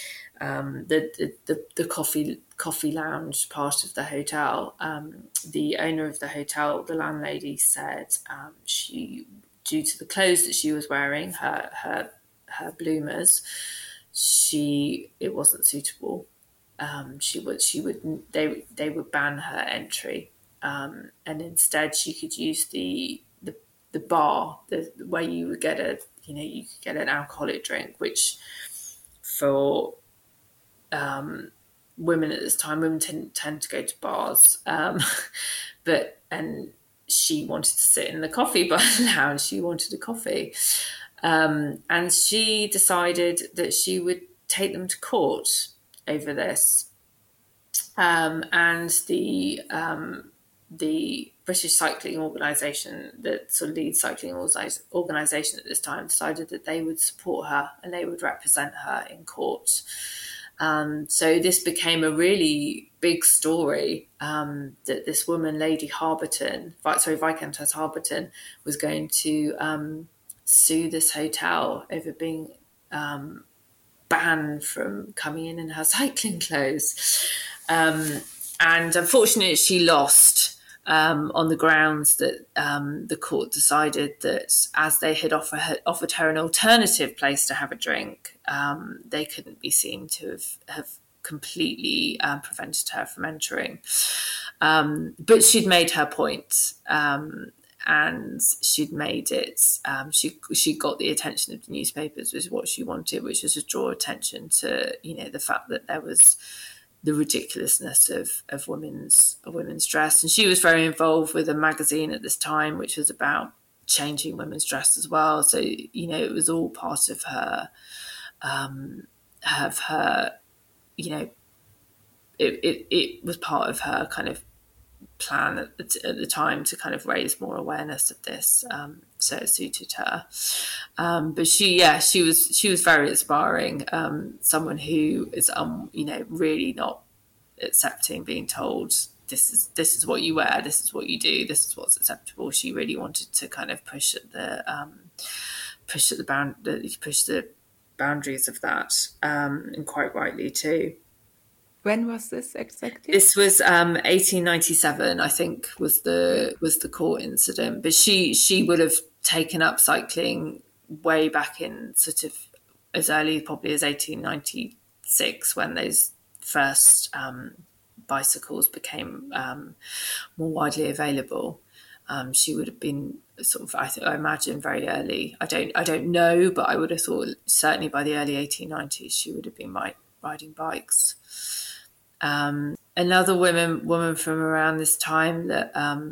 the coffee lounge part of the hotel. The owner of the hotel, the landlady, said she, due to the clothes that she was wearing, her bloomers, it wasn't suitable. They would ban her entry, and instead she could use the bar, where you would get you could get an alcoholic drink, which for women at this time, women tend to go to bars, and she wanted to sit in the coffee bar lounge. She wanted a coffee, and she decided that she would take them to court over this. And the the British Cycling Organisation, the sort of lead cycling organisation at this time, decided that they would support her and they would represent her in court. So this became a really big story, that this woman, Lady Viscountess Harberton, was going to sue this hotel over being banned from coming in her cycling clothes. And unfortunately, she lost on the grounds that the court decided that as they had offered her an alternative place to have a drink, they couldn't be seen to have completely prevented her from entering. But she'd made her point, and she'd made it. She got the attention of the newspapers, which is what she wanted, which was to draw attention to the fact that there was the ridiculousness of women's dress. And she was very involved with a magazine at this time, which was about changing women's dress as well. So, it was all part of her, it was part of her kind of plan at the time to kind of raise more awareness of this. So it suited her. But she was very inspiring. Someone who is, really not accepting being told this is what you wear, this is what you do, this is what's acceptable. She really wanted to kind of push the boundaries of that, and quite rightly too. When was this exactly? This was 1897, I think, was the court incident. But she would have taken up cycling way back in sort of as early probably as 1896, when those first bicycles became more widely available. She would have been sort of, I imagine, very early. I don't know, but I would have thought certainly by the early 1890s she would have been riding bikes. Another woman from around this time that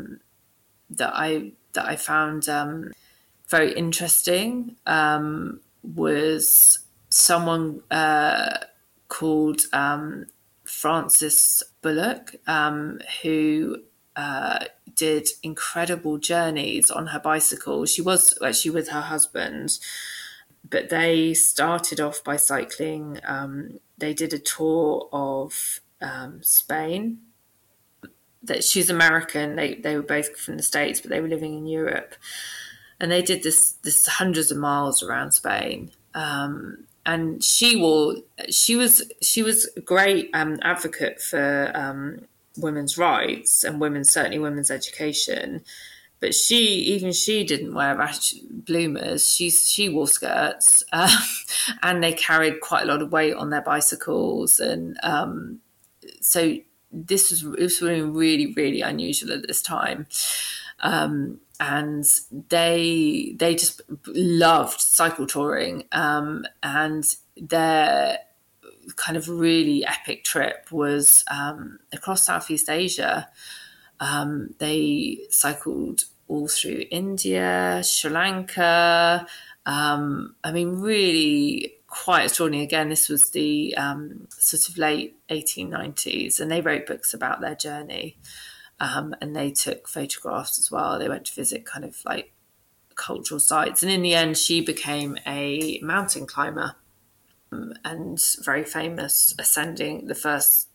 I found very interesting was someone called Frances Bullock, who did incredible journeys on her bicycle. She was actually with her husband, but they started off by cycling. They did a tour of Spain. That she's American. They were both from the States, but they were living in Europe, and they did this hundreds of miles around Spain. And she was a great advocate for women's rights and women's education. But she didn't wear bloomers. She wore skirts, and they carried quite a lot of weight on their bicycles, and so this was really, really unusual at this time. And they just loved cycle touring, and their kind of really epic trip was across Southeast Asia. They cycled all through India, Sri Lanka. Really quite extraordinary. Again, this was the sort of late 1890s, and they wrote books about their journey. And they took photographs as well. They went to visit kind of like cultural sites. And in the end, she became a mountain climber, and very famous, ascending the first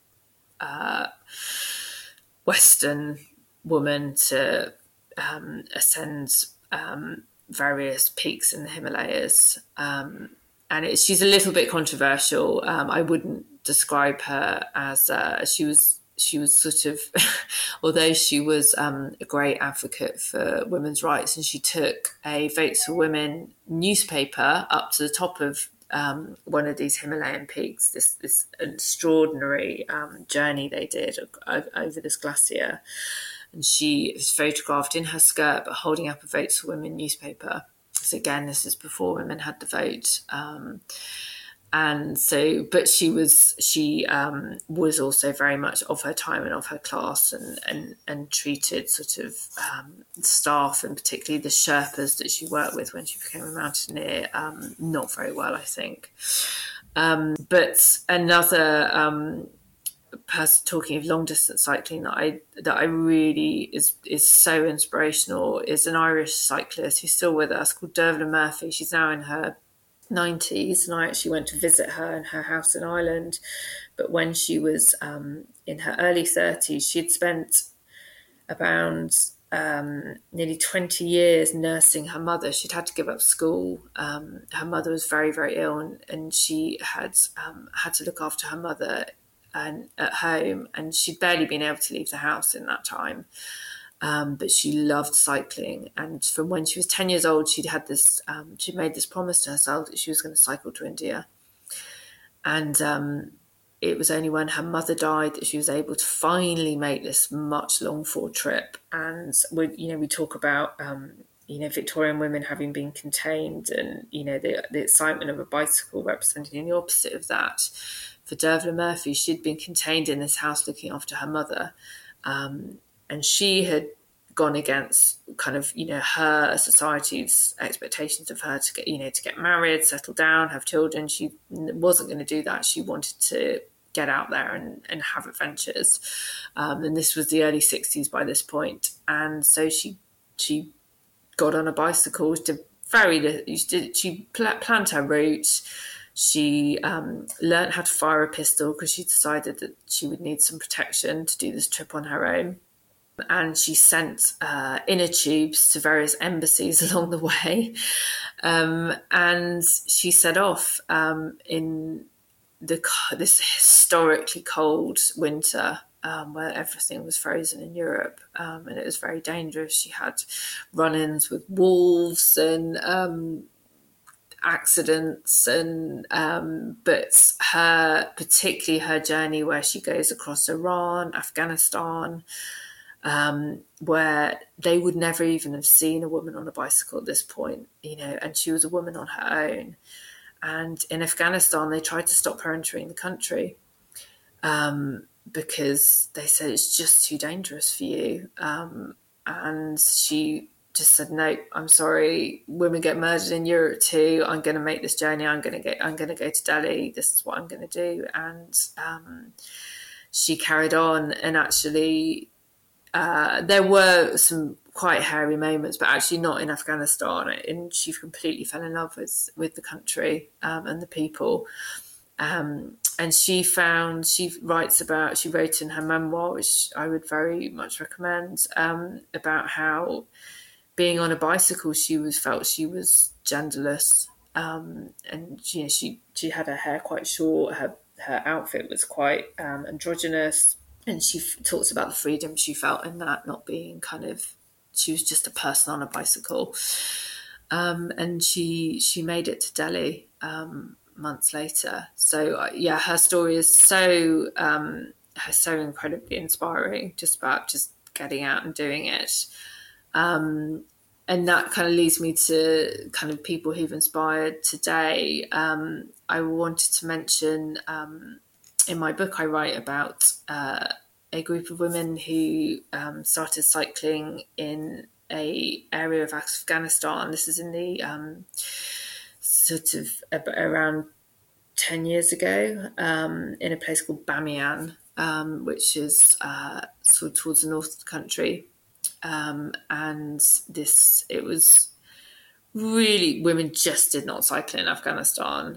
Western woman to ascend various peaks in the Himalayas. And she's a little bit controversial. I wouldn't describe her as she was sort of, although she was a great advocate for women's rights, and she took a Votes for Women newspaper up to the top of one of these Himalayan peaks, this extraordinary journey they did over this glacier. And she was photographed in her skirt, but holding up a Votes for Women newspaper. So again, this is before women had the vote. And so, but she was also very much of her time and of her class, and treated sort of staff, and particularly the Sherpas that she worked with when she became a mountaineer, not very well, I think. But another person talking of long distance cycling that I really is so inspirational is an Irish cyclist who's still with us called Dervla Murphy. She's now in her 90s, and I actually went to visit her in her house in Ireland. But when she was in her early 30s, she'd spent about nearly 20 years nursing her mother. She'd had to give up school. Her mother was very, very ill, and she had to look after her mother at home, and she'd barely been able to leave the house in that time. But she loved cycling, and from when she was 10 years old, she'd made this promise to herself that she was going to cycle to India. And it was only when her mother died that she was able to finally make this much longed for trip. And we talk about Victorian women having been contained, and the excitement of a bicycle representing the opposite of that. For Dervla Murphy, she'd been contained in this house looking after her mother, and she had gone against kind of her society's expectations of her to get married, settle down, have children. She wasn't going to do that. She wanted to get out there and have adventures, and this was the early 60s by this point. And so she got on a bicycle to she planned her route. She learned how to fire a pistol because she decided that she would need some protection to do this trip on her own. And she sent inner tubes to various embassies along the way. And she set off in this historically cold winter where everything was frozen in Europe, and it was very dangerous. She had run-ins with wolves and accidents, and but particularly her journey where she goes across Iran, Afghanistan, where they would never even have seen a woman on a bicycle at this point, and she was a woman on her own. And in Afghanistan, they tried to stop her entering the country because they said it's just too dangerous for you. And she just said, no, I'm sorry. Women get murdered in Europe too. I'm going to make this journey. I'm going to go to Delhi. This is what I'm going to do. And she carried on, and actually there were some quite hairy moments, but actually not in Afghanistan. And she completely fell in love with the country and the people. And she wrote in her memoir, which I would very much recommend, about how being on a bicycle, she felt she was genderless. And she had her hair quite short. Her outfit was quite androgynous. And she talks about the freedom she felt in that, not being she was just a person on a bicycle. And she made it to Delhi months later. So her story is so incredibly inspiring, just about just getting out and doing it. And that kind of leads me to kind of people who've inspired today. I wanted to mention, in my book, I write about a group of women who started cycling in a area of Afghanistan. This is in the sort of around 10 years ago, in a place called Bamiyan, which is sort of towards the north of the country. And it was really, women just did not cycle in Afghanistan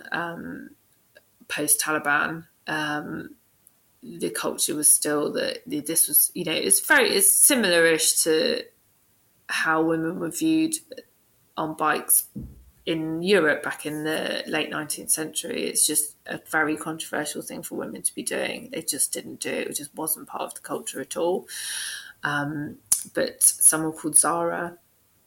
post-Taliban. The culture was still that this was, it's similar-ish to how women were viewed on bikes in Europe back in the late 19th century. It's just a very controversial thing for women to be doing. They just didn't do it. It just wasn't part of the culture at all. But someone called Zara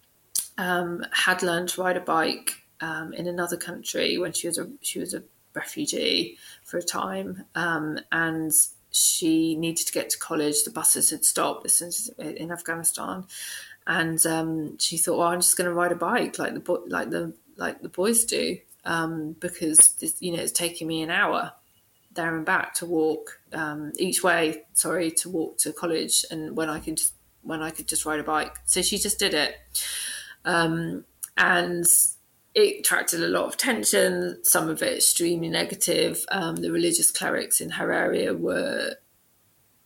had learned to ride a bike in another country when she was a refugee for a time, and she needed to get to college. The buses had stopped in Afghanistan, and she thought, well, I'm just going to ride a bike like the boys do, because it's taking me an hour there and back to walk each way. To walk to college, and when I could just ride a bike. So she just did it, and it attracted a lot of attention. Some of it extremely negative. The religious clerics in her area were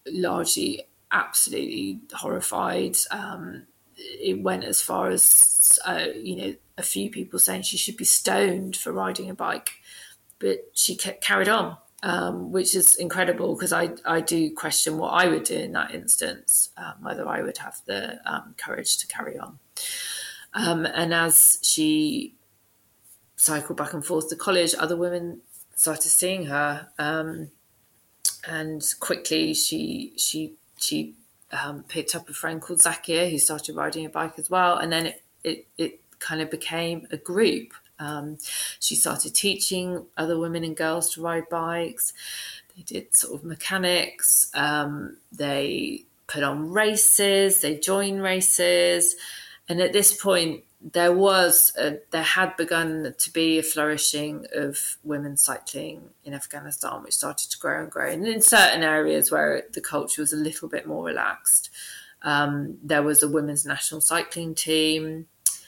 largely absolutely horrified. It went as far as, a few people saying she should be stoned for riding a bike, but she carried on, which is incredible, because I do question what I would do in that instance, whether I would have the courage to carry on. And as she cycled back and forth to college, other women started seeing her, and quickly she picked up a friend called Zakia, who started riding a bike as well, and then it kind of became a group. She started teaching other women and girls to ride bikes. They did sort of mechanics. They put on races. They joined races, and at this point, there had begun to be a flourishing of women cycling in Afghanistan, which started to grow and grow. And in certain areas where the culture was a little bit more relaxed, there was a women's national cycling team.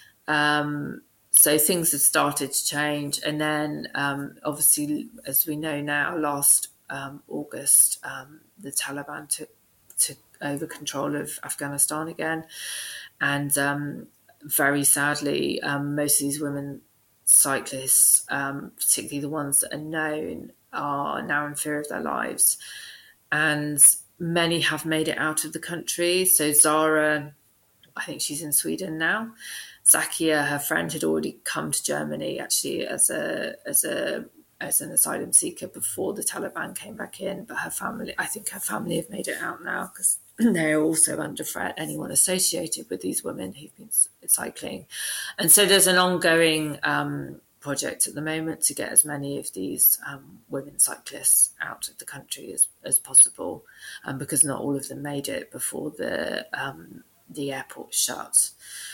So things have started to change. And then, obviously, as we know now, last August, the Taliban took over control of Afghanistan again. And very sadly, most of these women cyclists, particularly the ones that are known, are now in fear of their lives. And many have made it out of the country. So Zara, I think she's in Sweden now. Zakia, her friend, had already come to Germany actually as an asylum seeker before the Taliban came back in. But I think her family have made it out now, because they're also under threat, anyone associated with these women who've been cycling. And so there's an ongoing project at the moment to get as many of these women cyclists out of the country as possible, because not all of them made it before the airport shut.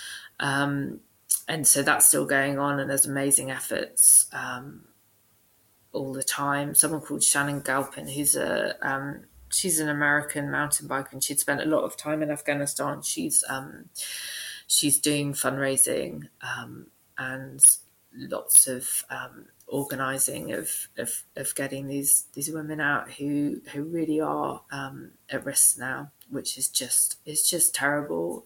And so that's still going on, and there's amazing efforts all the time. Someone called Shannon Galpin, who's she's an American mountain biker, and she'd spent a lot of time in Afghanistan. She's doing fundraising and lots of organising of getting these women out who really are at risk now, which is just terrible.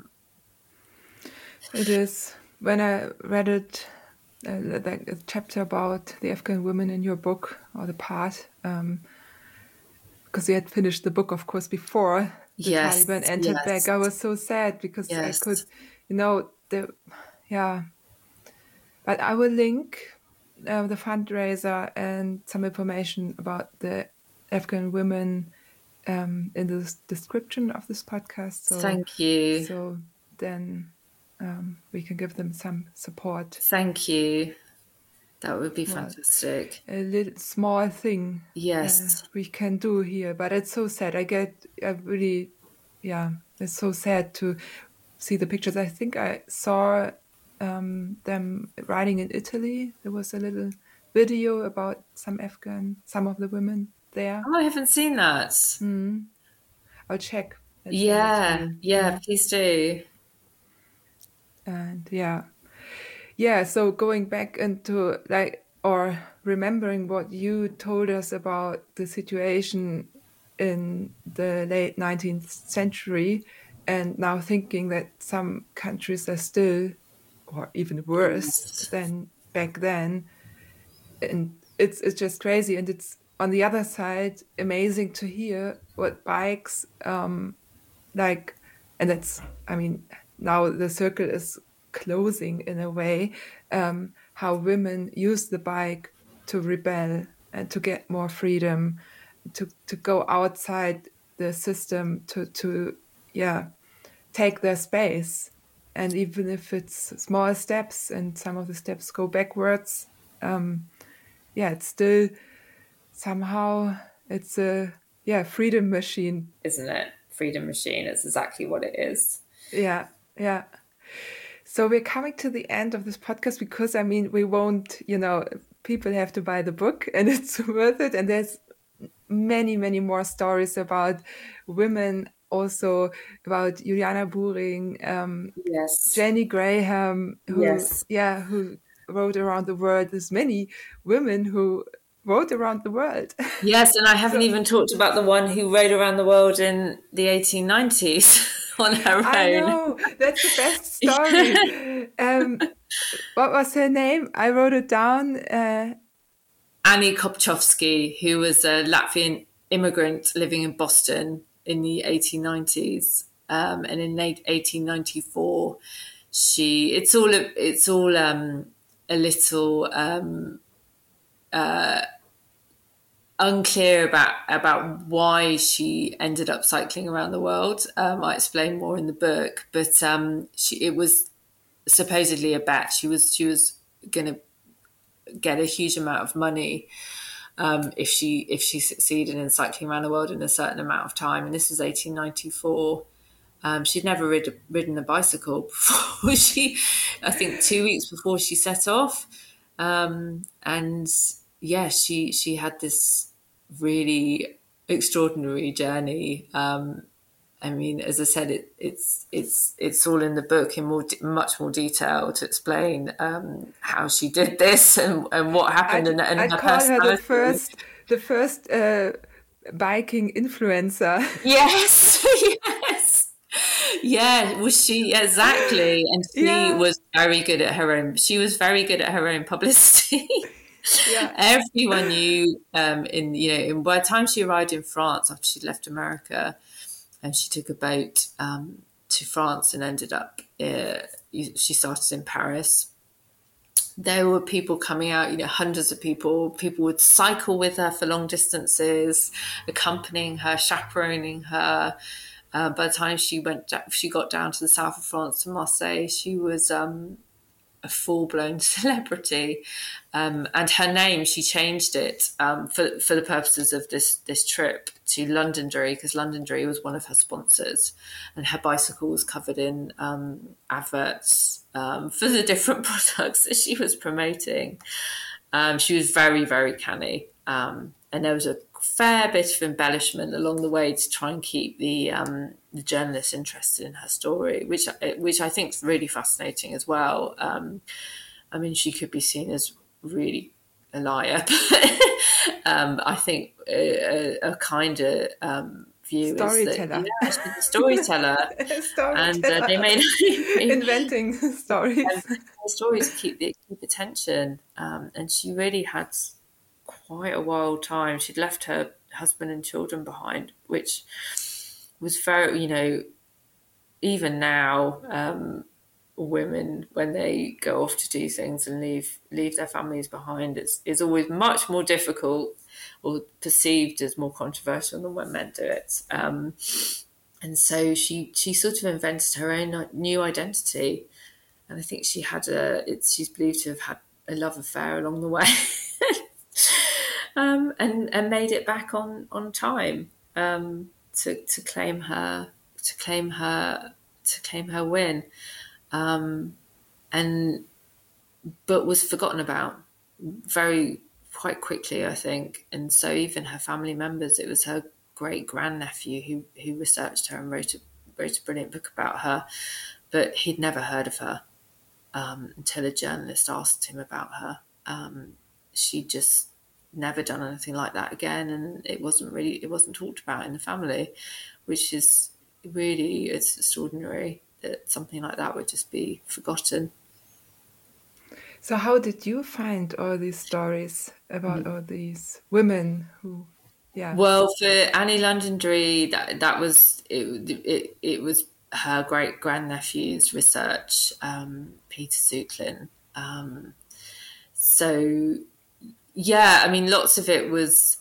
It is. When I read it, like a chapter about the Afghan women in your book, or the part, because you had finished the book, of course, before the Taliban entered back, I was so sad, because I could, But I will link the fundraiser and some information about the Afghan women in the description of this podcast. So, thank you. So then we can give them some support. Thank you. That would be fantastic. A little small thing, we can do here, but it's so sad. It's so sad to see the pictures. I think I saw them riding in Italy. There was a little video about some of the women there. Oh, I haven't seen that. I'll check. Yeah, please do. And so going back into or remembering what you told us about the situation in the late 19th century, and now thinking that some countries are still, or even worse than back then, and it's just crazy. And it's, on the other side, amazing to hear what bikes and that's, now the circle is closing in a way, how women use the bike to rebel and to get more freedom, to go outside the system, to take their space. And even if it's small steps and some of the steps go backwards, it's still somehow, it's a freedom machine. Isn't it? Freedom machine. It's exactly what it is. Yeah. So we're coming to the end of this podcast, because we won't, people have to buy the book, and it's worth it. And there's many, many more stories about women, also about Juliana Buring, Jenny Graham, who wrote Around the World. There's many women who rode around the world. Yes, and I haven't So even talked about the one who rode around the world in the 1890s on her I own. know that's the best story. What was her name? I wrote it down. Annie Kopczowski, who was a Latvian immigrant living in Boston in the 1890s, and in 1894, it's all a little unclear about why she ended up cycling around the world. I explain more in the book, but it was supposedly a bet. She was going to get a huge amount of money if she succeeded in cycling around the world in a certain amount of time. And this was 1894. She'd never ridden a bicycle before. I think 2 weeks before she set off, and yeah, she had this really extraordinary journey. I mean, as I said, it's all in the book in much more detail to explain how she did this and what happened and I'd her call her personality. the first biking influencer. Yes, yes, yeah. Was she exactly? And she Yeah, was very good at her own. She was very good at her own publicity. yeah. Everyone knew. By the time she arrived in France after she'd left America, and she took a boat to France and ended up. She started in Paris. There were people coming out, hundreds of people. People would cycle with her for long distances, accompanying her, chaperoning her. By the time she got down to the south of France to Marseille, she was a full-blown celebrity, and her name, she changed it for the purposes of this trip to Londonderry, because Londonderry was one of her sponsors, and her bicycle was covered in adverts for the different products that she was promoting. She was very, very canny, and there was a fair bit of embellishment along the way to try and keep the journalists interested in her story, which I think is really fascinating as well. I mean, she could be seen as really a liar, but I think a kinder view is that, Storyteller. yeah, she's a storyteller, and they Storyteller. made Inventing stories. stories to keep attention, and she really had quite a wild time. She'd left her husband and children behind, which was very, even now, women, when they go off to do things and leave their families behind, it's always much more difficult or perceived as more controversial than when men do it. And so she sort of invented her own new identity, and I think she's believed to have had a love affair along the way. And made it back on time, to claim her win, and but was forgotten about very quite quickly, I think. And so even her family members, it was her great grandnephew who researched her and wrote a brilliant book about her, but he'd never heard of her until a journalist asked him about her. She just never done anything like that again, and it wasn't talked about in the family, which is really, it's extraordinary that something like that would just be forgotten. So how did you find all these stories about all these women who, yeah. Well, for Annie Londonderry, that was it. It was her great grandnephew's research, Peter Zuclin. So yeah, I mean, lots of it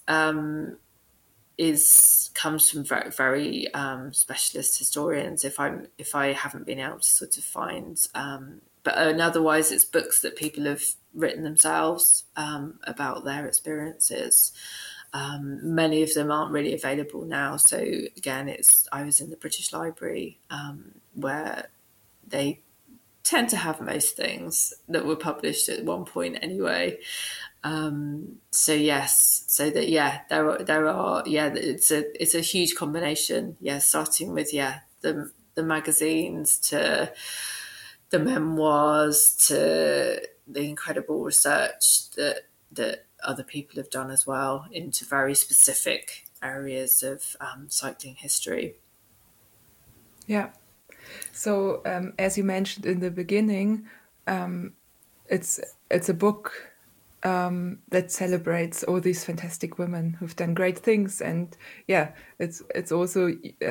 comes from very, very specialist historians. If I haven't been able to sort of find, and otherwise it's books that people have written themselves about their experiences. Many of them aren't really available now. So again, I was in the British Library, where they tend to have most things that were published at one point anyway. So yes, so that, yeah, there are, yeah, it's a huge combination. Yeah, starting with, yeah, the magazines to the memoirs to the incredible research that other people have done as well into very specific areas of cycling history. Yeah. So as you mentioned in the beginning, it's a book that celebrates all these fantastic women who've done great things, and yeah, it's also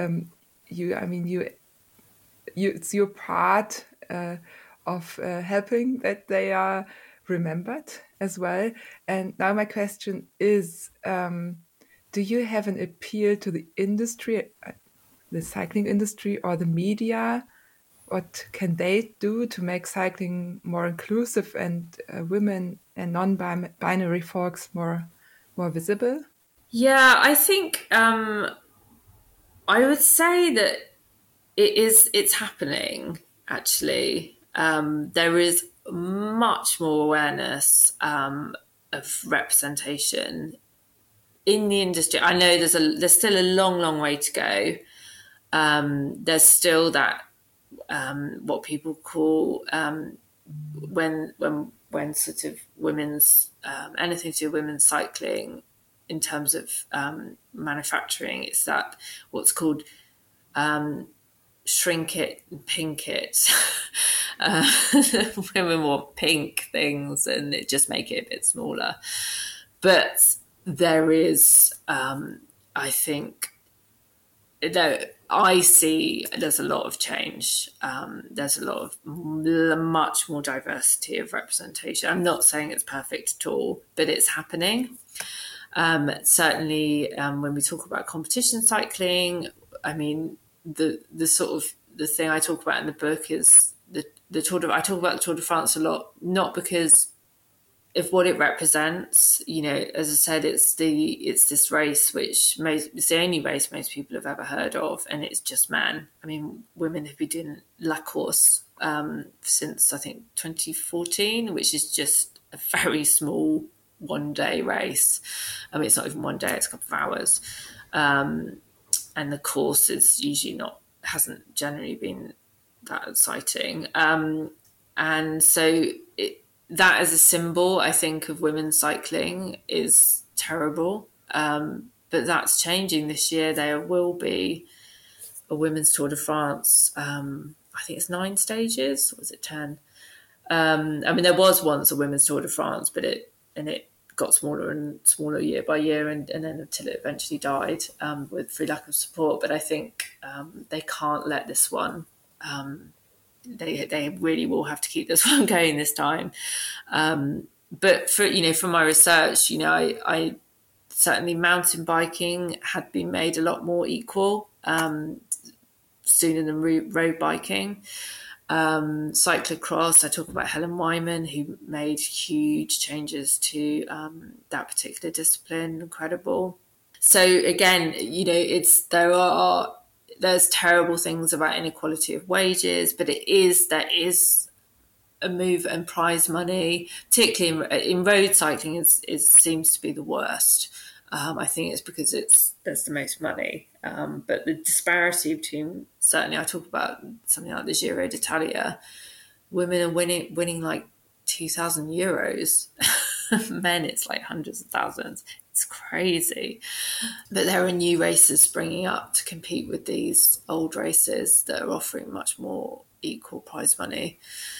it's your part of helping that they are remembered as well. And now my question is, do you have an appeal to the industry, the cycling industry, or the media? What can they do to make cycling more inclusive and women and non-binary folks more visible? Yeah, I think I would say that it's happening, actually. There is much more awareness of representation in the industry. I know there's still a long way to go. There's still that what people call when sort of women's anything to do with women's cycling in terms of manufacturing, it's that what's called shrink it and pink it. Women want pink things and it just make it a bit smaller. But there is, I think, I see there's a lot of change. There's a lot of much more diversity of representation. I'm not saying it's perfect at all, but it's happening. Certainly, when we talk about competition cycling, I mean, the sort of the thing I talk about in the book is the Tour de. I talk about the Tour de France a lot, not because of what it represents. You know, as I said, it's this race which it's the only race most people have ever heard of, and it's just men. I mean, women have been doing La Course since I think 2014, which is just a very small one-day race. I mean, it's not even one day; it's a couple of hours, and the course is usually hasn't generally been that exciting, and so that as a symbol, I think, of women's cycling is terrible. But that's changing this year. There will be a women's Tour de France. I think it's 9 stages. Or was it 10? I mean, there was once a women's Tour de France, but it got smaller and smaller year by year, and then until it eventually died through lack of support. But I think they can't let this one. They really will have to keep this one going this time. But from my research, I certainly mountain biking had been made a lot more equal sooner than road biking. Cyclocross, I talk about Helen Wyman, who made huge changes to that particular discipline. Incredible. So again, there's terrible things about inequality of wages, but there is a move, and prize money, particularly in road cycling, it seems to be the worst. I think it's because there's the most money, but the disparity between, certainly I talk about something like the Giro d'Italia, women are winning like €2,000. Men, it's like hundreds of thousands. It's crazy. But there are new races springing up to compete with these old races that are offering much more equal prize money.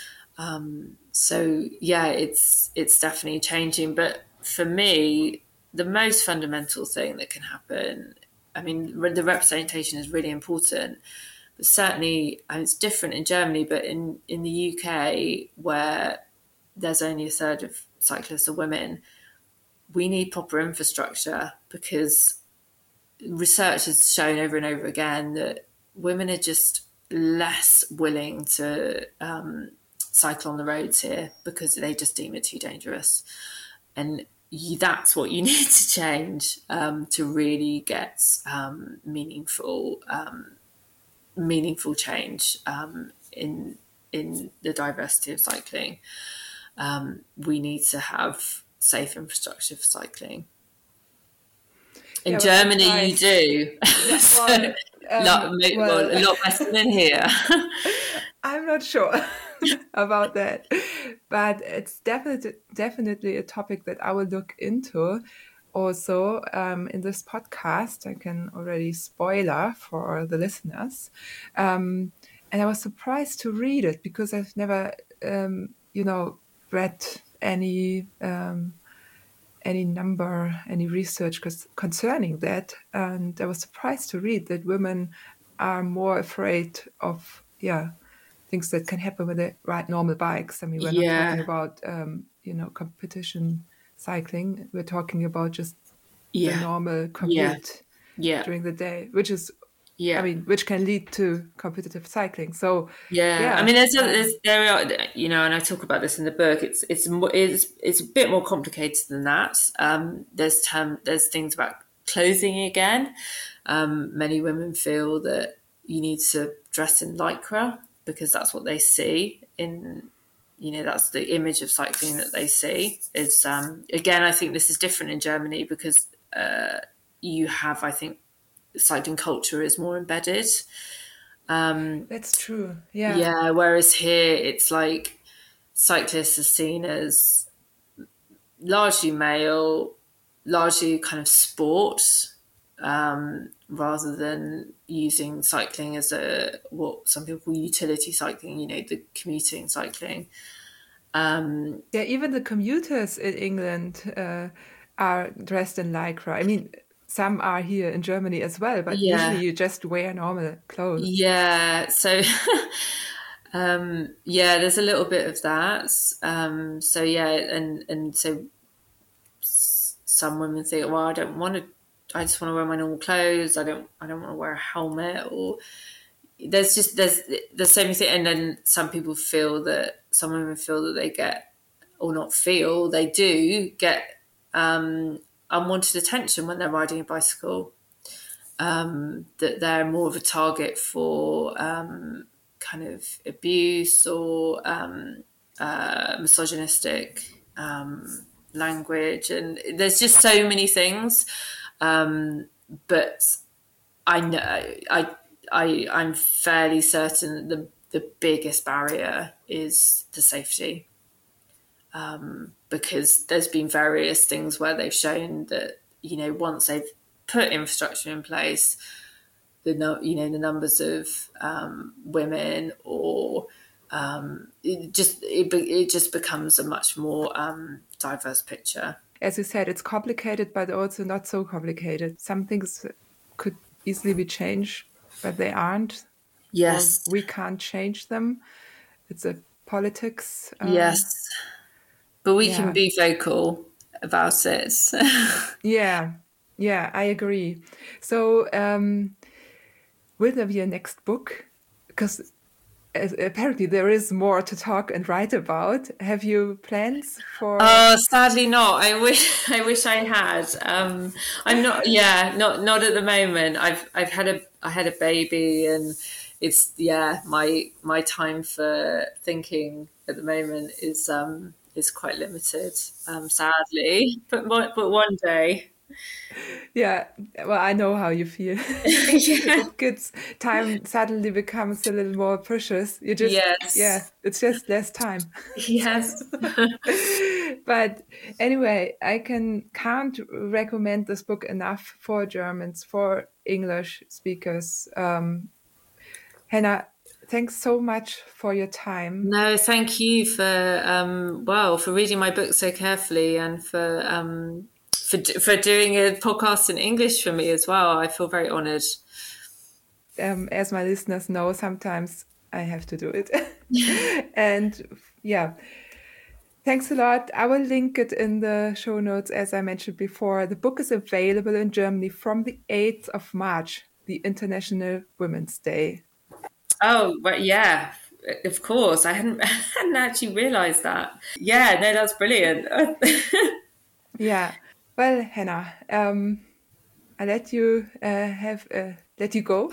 So yeah, it's definitely changing. But for me, the most fundamental thing that can happen, I mean, the representation is really important, but certainly, and it's different in Germany, but in the UK, where there's only a third of cyclists are women, we need proper infrastructure, because research has shown over and over again that women are just less willing to cycle on the roads here because they just deem it too dangerous. And that's what you need to change to really get meaningful change in the diversity of cycling. We need to have safe infrastructure for cycling. In Germany, you do. Yeah, a lot better than here. I'm not sure. about that. But it's definitely a topic that I will look into. Also, in this podcast, I can already spoiler for the listeners. And I was surprised to read it because I've never, read any research concerning that. And I was surprised to read that women are more afraid of, things that can happen when they ride normal bikes. I mean, we're not talking about, competition cycling. We're talking about just the normal commute during the day, which is, which can lead to competitive cycling. So, I mean, there are, and I talk about this in the book. It's a bit more complicated than that. There's things about clothing again. Many women feel that you need to dress in lycra because that's what they see in, that's the image of cycling that they see. It's again, I think this is different in Germany because you have, I think, cycling culture is more embedded. That's true. Yeah. Yeah. Whereas here, it's like cyclists are seen as largely male, largely kind of sport, rather than using cycling as what some people call utility cycling. The commuting cycling. Even the commuters in England are dressed in lycra. I mean, some are here in Germany as well, but usually you just wear normal clothes. Yeah. So, there's a little bit of that. And so some women think, well, I just want to wear my normal clothes. I don't want to wear a helmet, or there's so many things. And then some women feel that they get, or not feel, they do get unwanted attention when they're riding a bicycle. That they're more of a target for kind of abuse or misogynistic language, and there's just so many things. But I know I'm fairly certain that the biggest barrier is the safety. Because there's been various things where they've shown that, once they've put infrastructure in place, the numbers of women or it just becomes a much more diverse picture. As you said, it's complicated, but also not so complicated. Some things could easily be changed, but they aren't. Yes. Or we can't change them. It's a politics. Yes. But we can be vocal about it. Yeah, I agree. So will there be a next book? Because apparently there is more to talk and write about. Have you plans for? Sadly not. I wish I had. I'm not. Yeah, not at the moment. I had a baby, and it's my time for thinking at the moment is quite limited. Sadly, but one day. Yeah, well, I know how you feel. Kids time suddenly becomes a little more precious. You just, it's just less time. Yes. But anyway, I can't recommend this book enough for Germans, for English speakers. Hannah, thanks so much for your time. No, thank you for reading my book so carefully, and for doing a podcast in English for me as well. I feel very honoured. As my listeners know, sometimes I have to do it. And thanks a lot. I will link it in the show notes, as I mentioned before. The book is available in Germany from the 8th of March, the International Women's Day. Oh, but yeah, of course. I hadn't actually realised that. Yeah, no, that's brilliant. Yeah. Well, Hannah, I let you let you go.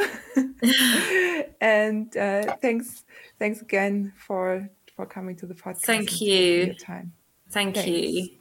And thanks again for coming to the podcast. Thank you. For your time. Thanks. You.